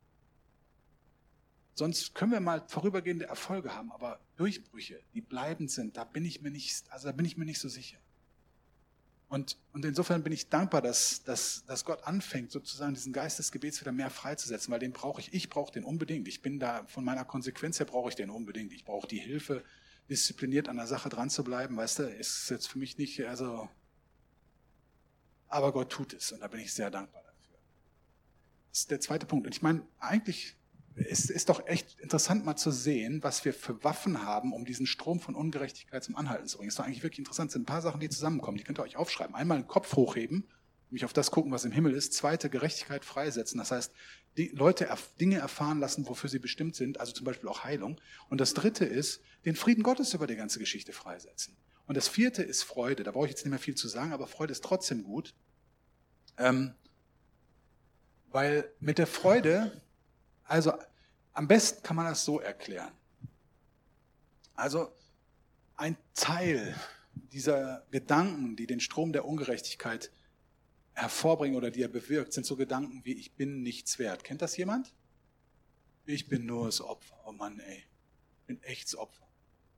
Sonst können wir mal vorübergehende Erfolge haben, aber Durchbrüche, die bleibend sind, da bin ich mir nicht, also da bin ich mir nicht so sicher. Und, und insofern bin ich dankbar, dass, dass, dass Gott anfängt, sozusagen diesen Geist des Gebets wieder mehr freizusetzen, weil den brauche ich. Ich brauche den unbedingt. Ich bin da, von meiner Konsequenz her brauche ich den unbedingt. Ich brauche die Hilfe, diszipliniert an der Sache dran zu bleiben. Weißt du, ist jetzt für mich nicht, also, aber Gott tut es und da bin ich sehr dankbar dafür. Das ist der zweite Punkt. Und ich meine, eigentlich ist es doch echt interessant mal zu sehen, was wir für Waffen haben, um diesen Strom von Ungerechtigkeit zum Anhalten zu bringen. Das ist doch eigentlich wirklich interessant. Es sind ein paar Sachen, die zusammenkommen. Die könnt ihr euch aufschreiben. Einmal den Kopf hochheben, nämlich auf das gucken, was im Himmel ist. Zweite, Gerechtigkeit freisetzen. Das heißt, die Leute Dinge erfahren lassen, wofür sie bestimmt sind, also zum Beispiel auch Heilung. Und das dritte ist, den Frieden Gottes über die ganze Geschichte freisetzen. Und das vierte ist Freude. Da brauche ich jetzt nicht mehr viel zu sagen, aber Freude ist trotzdem gut. Ähm, weil mit der Freude, also am besten kann man das so erklären. Also ein Teil dieser Gedanken, die den Strom der Ungerechtigkeit hervorbringen oder die er bewirkt, sind so Gedanken wie, ich bin nichts wert. Kennt das jemand? Ich bin nur das Opfer. Oh Mann, ey. Ich bin echt das Opfer.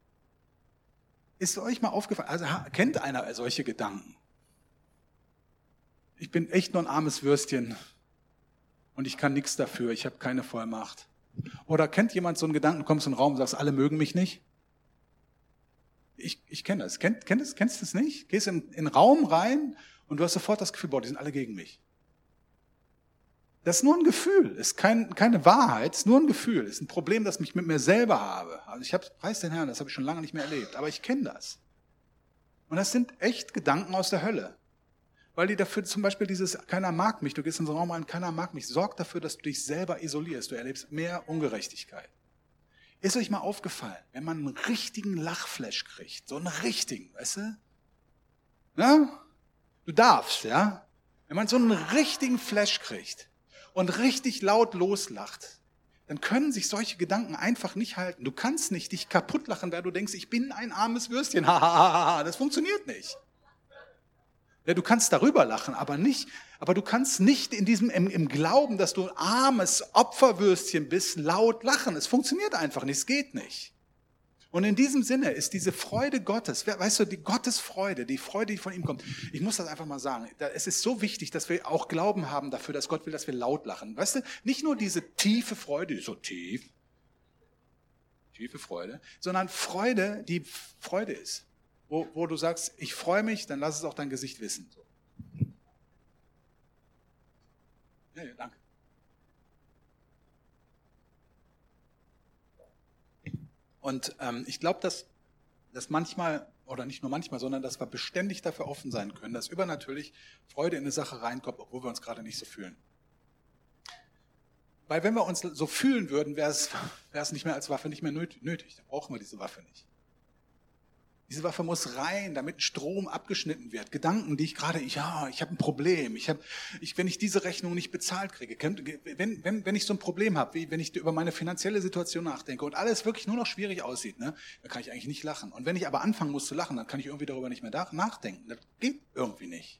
Ist euch mal aufgefallen, also kennt einer solche Gedanken? Ich bin echt nur ein armes Würstchen und ich kann nichts dafür, ich habe keine Vollmacht. Oder kennt jemand so einen Gedanken, du kommst in den Raum und sagst, alle mögen mich nicht? Ich, ich kenne das. Kennt, kennt das. Kennst du das nicht? Gehst in, in den Raum rein und du hast sofort das Gefühl, boah, die sind alle gegen mich. Das ist nur ein Gefühl, ist kein, keine Wahrheit, ist nur ein Gefühl, ist ein Problem, das ich mit mir selber habe. Also ich habe, preis den Herrn, das habe ich schon lange nicht mehr erlebt, aber ich kenne das. Und das sind echt Gedanken aus der Hölle. Weil die dafür zum Beispiel dieses, keiner mag mich, du gehst in den Raum rein, keiner mag mich, sorgt dafür, dass du dich selber isolierst, du erlebst mehr Ungerechtigkeit. Ist euch mal aufgefallen, wenn man einen richtigen Lachflash kriegt, so einen richtigen, weißt du? Ja? Du darfst, ja? Wenn man so einen richtigen Flash kriegt und richtig laut loslacht, dann können sich solche Gedanken einfach nicht halten. Du kannst nicht dich kaputt lachen, weil du denkst, ich bin ein armes Würstchen. Das funktioniert nicht. Ja, du kannst darüber lachen, aber nicht, aber du kannst nicht in diesem, im, im Glauben, dass du ein armes Opferwürstchen bist, laut lachen. Es funktioniert einfach nicht, es geht nicht. Und in diesem Sinne ist diese Freude Gottes, weißt du, die Gottesfreude, die Freude, die von ihm kommt. Ich muss das einfach mal sagen. Es ist so wichtig, dass wir auch Glauben haben dafür, dass Gott will, dass wir laut lachen. Weißt du, nicht nur diese tiefe Freude, die ist so tief. tiefe Freude, sondern Freude, die Freude ist. Wo, wo du sagst, ich freue mich, dann lass es auch dein Gesicht wissen. So. Ja, ja, danke. Und ähm, ich glaube, dass, dass manchmal, oder nicht nur manchmal, sondern dass wir beständig dafür offen sein können, dass übernatürlich Freude in eine Sache reinkommt, obwohl wir uns gerade nicht so fühlen. Weil wenn wir uns so fühlen würden, wäre es, wäre es nicht mehr als Waffe nicht mehr nötig. Da brauchen wir diese Waffe nicht. Diese Waffe muss rein, damit ein Strom abgeschnitten wird. Gedanken, die ich gerade, ja, ich habe ein Problem. Ich habe, ich, wenn ich diese Rechnung nicht bezahlt kriege, wenn, wenn, wenn ich so ein Problem habe, wie wenn ich über meine finanzielle Situation nachdenke und alles wirklich nur noch schwierig aussieht, ne, dann kann ich eigentlich nicht lachen. Und wenn ich aber anfangen muss zu lachen, dann kann ich irgendwie darüber nicht mehr nachdenken. Das geht irgendwie nicht.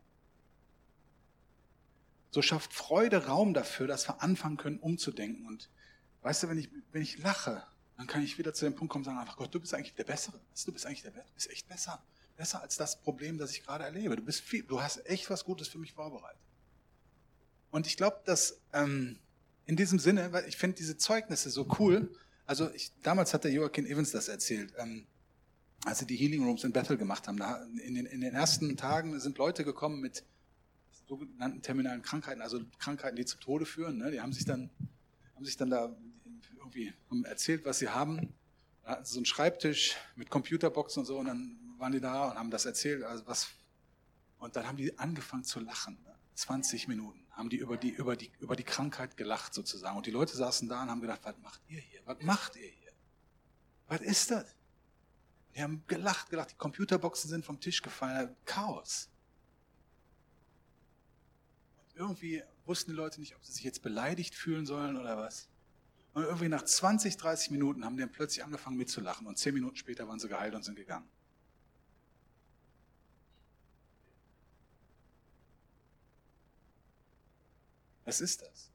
So schafft Freude Raum dafür, dass wir anfangen können, umzudenken. Und weißt du, wenn ich, wenn ich lache, dann kann ich wieder zu dem Punkt kommen und sagen, ach Gott, du bist eigentlich der Bessere. Du bist eigentlich der Bessere. Du bist echt besser. Besser als das Problem, das ich gerade erlebe. Du bist viel, du hast echt was Gutes für mich vorbereitet. Und ich glaube, dass ähm, in diesem Sinne, weil ich finde diese Zeugnisse so cool. Also ich, damals hat der Joachim Evans das erzählt, ähm, als sie die Healing Rooms in Bethel gemacht haben. Da in, den, in den ersten Tagen sind Leute gekommen mit sogenannten terminalen Krankheiten, also Krankheiten, die zum Tode führen. Ne? Die haben sich dann, haben sich dann da irgendwie erzählt, was sie haben. Da hatten sie so einen Schreibtisch mit Computerboxen und so, und dann waren die da und haben das erzählt. Also was, und dann haben die angefangen zu lachen. Ne? zwanzig Minuten haben die über die, über die, über die Krankheit gelacht sozusagen. Und die Leute saßen da und haben gedacht, was macht ihr hier? Was macht ihr hier? Was ist das? Die haben gelacht, gelacht. Die Computerboxen sind vom Tisch gefallen. Chaos. Und irgendwie wussten die Leute nicht, ob sie sich jetzt beleidigt fühlen sollen oder was. Und irgendwie nach zwanzig, dreißig Minuten haben die dann plötzlich angefangen mitzulachen. Und zehn Minuten später waren sie geheilt und sind gegangen. Was ist das?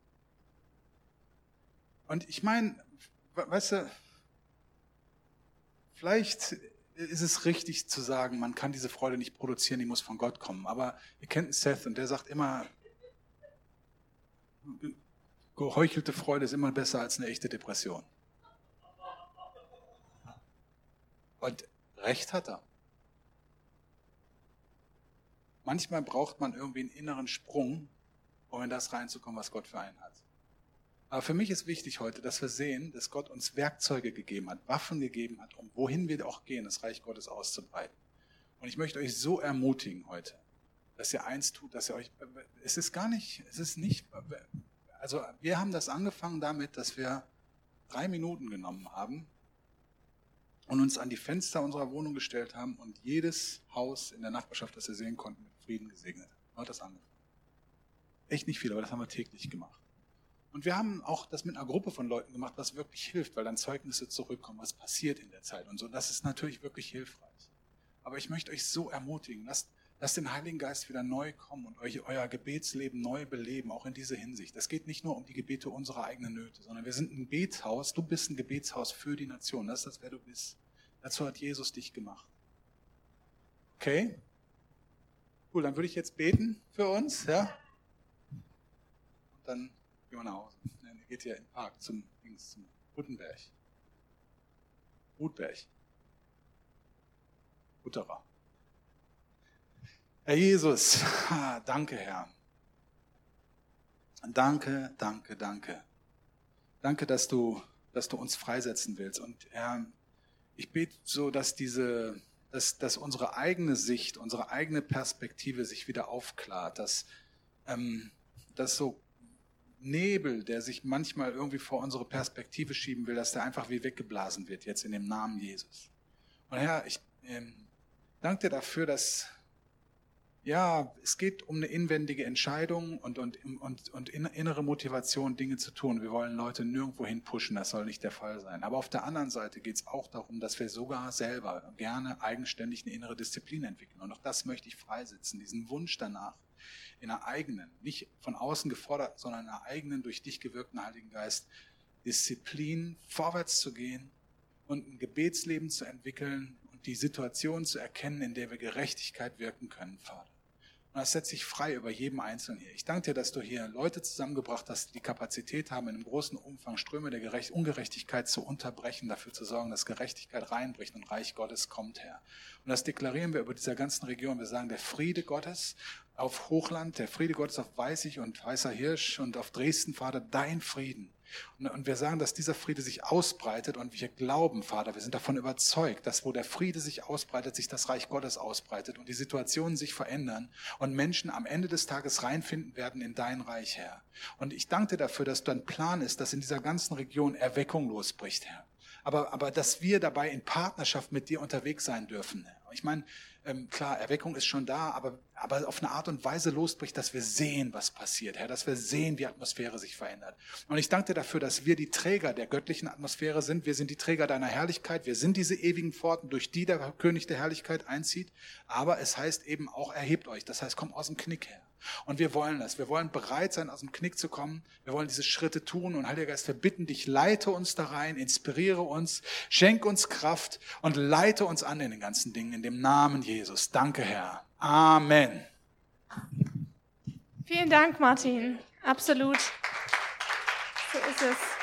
Und ich meine, weißt du, vielleicht ist es richtig zu sagen, man kann diese Freude nicht produzieren, die muss von Gott kommen. Aber ihr kennt Seth und der sagt immer, geheuchelte Freude ist immer besser als eine echte Depression. Und recht hat er. Manchmal braucht man irgendwie einen inneren Sprung, um in das reinzukommen, was Gott für einen hat. Aber für mich ist wichtig heute, dass wir sehen, dass Gott uns Werkzeuge gegeben hat, Waffen gegeben hat, um wohin wir auch gehen, das Reich Gottes auszubreiten. Und ich möchte euch so ermutigen heute, dass ihr eins tut, dass ihr euch, es ist gar nicht, es ist nicht, also wir haben das angefangen damit, dass wir drei Minuten genommen haben und uns an die Fenster unserer Wohnung gestellt haben und jedes Haus in der Nachbarschaft, das wir sehen konnten, mit Frieden gesegnet haben. So hat das angefangen. Echt nicht viel, aber das haben wir täglich gemacht. Und wir haben auch das mit einer Gruppe von Leuten gemacht, was wirklich hilft, weil dann Zeugnisse zurückkommen, was passiert in der Zeit und so. Das ist natürlich wirklich hilfreich. Aber ich möchte euch so ermutigen, lasst, lasst den Heiligen Geist wieder neu kommen und euch euer Gebetsleben neu beleben, auch in dieser Hinsicht. Es geht nicht nur um die Gebete unserer eigenen Nöte, sondern wir sind ein Gebetshaus. Du bist ein Gebetshaus für die Nation. Das ist das, wer du bist. Dazu hat Jesus dich gemacht. Okay? Cool, dann würde ich jetzt beten für uns, ja? Und dann gehen wir nach Hause. Dann geht ihr in den Park zum, zum Ruttenberg. Rutberg. Rutterer. Herr Jesus, danke, Herr. Danke, danke, danke. Danke, dass du, dass du uns freisetzen willst. Und Herr, ich bete so, dass diese, dass, dass unsere eigene Sicht, unsere eigene Perspektive sich wieder aufklart, dass, ähm, dass so Nebel, der sich manchmal irgendwie vor unsere Perspektive schieben will, dass der einfach wie weggeblasen wird, jetzt in dem Namen Jesus. Und Herr, ich ähm, danke dir dafür, dass, ja, es geht um eine inwendige Entscheidung und, und, und, und innere Motivation, Dinge zu tun. Wir wollen Leute nirgendwo hin pushen, das soll nicht der Fall sein. Aber auf der anderen Seite geht es auch darum, dass wir sogar selber gerne eigenständig eine innere Disziplin entwickeln. Und auch das möchte ich freisetzen, diesen Wunsch danach, in einer eigenen, nicht von außen gefordert, sondern in einer eigenen, durch dich gewirkten Heiligen Geist, Disziplin vorwärts zu gehen und ein Gebetsleben zu entwickeln und die Situation zu erkennen, in der wir Gerechtigkeit wirken können, Vater. Und das setzt sich frei über jedem Einzelnen hier. Ich danke dir, dass du hier Leute zusammengebracht hast, die die Kapazität haben, in einem großen Umfang Ströme der Gerecht- Ungerechtigkeit zu unterbrechen, dafür zu sorgen, dass Gerechtigkeit reinbricht und Reich Gottes kommt, Herr. Und das deklarieren wir über dieser ganzen Region. Wir sagen, der Friede Gottes auf Hochland, der Friede Gottes auf Weißig und Weißer Hirsch und auf Dresden, Vater, dein Frieden. Und wir sagen, dass dieser Friede sich ausbreitet und wir glauben, Vater, wir sind davon überzeugt, dass wo der Friede sich ausbreitet, sich das Reich Gottes ausbreitet und die Situationen sich verändern und Menschen am Ende des Tages reinfinden werden in dein Reich, Herr. Und ich danke dir dafür, dass dein Plan ist, dass in dieser ganzen Region Erweckung losbricht, Herr. Aber, aber dass wir dabei in Partnerschaft mit dir unterwegs sein dürfen. Ich meine, ähm, klar, Erweckung ist schon da, aber, aber auf eine Art und Weise losbricht, dass wir sehen, was passiert, Herr, dass wir sehen, wie Atmosphäre sich verändert. Und ich danke dir dafür, dass wir die Träger der göttlichen Atmosphäre sind. Wir sind die Träger deiner Herrlichkeit. Wir sind diese ewigen Pforten, durch die der König der Herrlichkeit einzieht. Aber es heißt eben auch, erhebt euch. Das heißt, kommt aus dem Knick her. Und wir wollen das. Wir wollen bereit sein, aus dem Knick zu kommen. Wir wollen diese Schritte tun. Und Heiliger Geist, wir bitten dich, leite uns da rein, inspiriere uns, schenk uns Kraft und leite uns an in den ganzen Dingen. In dem Namen Jesus. Danke, Herr. Amen. Vielen Dank, Martin. Absolut. So ist es.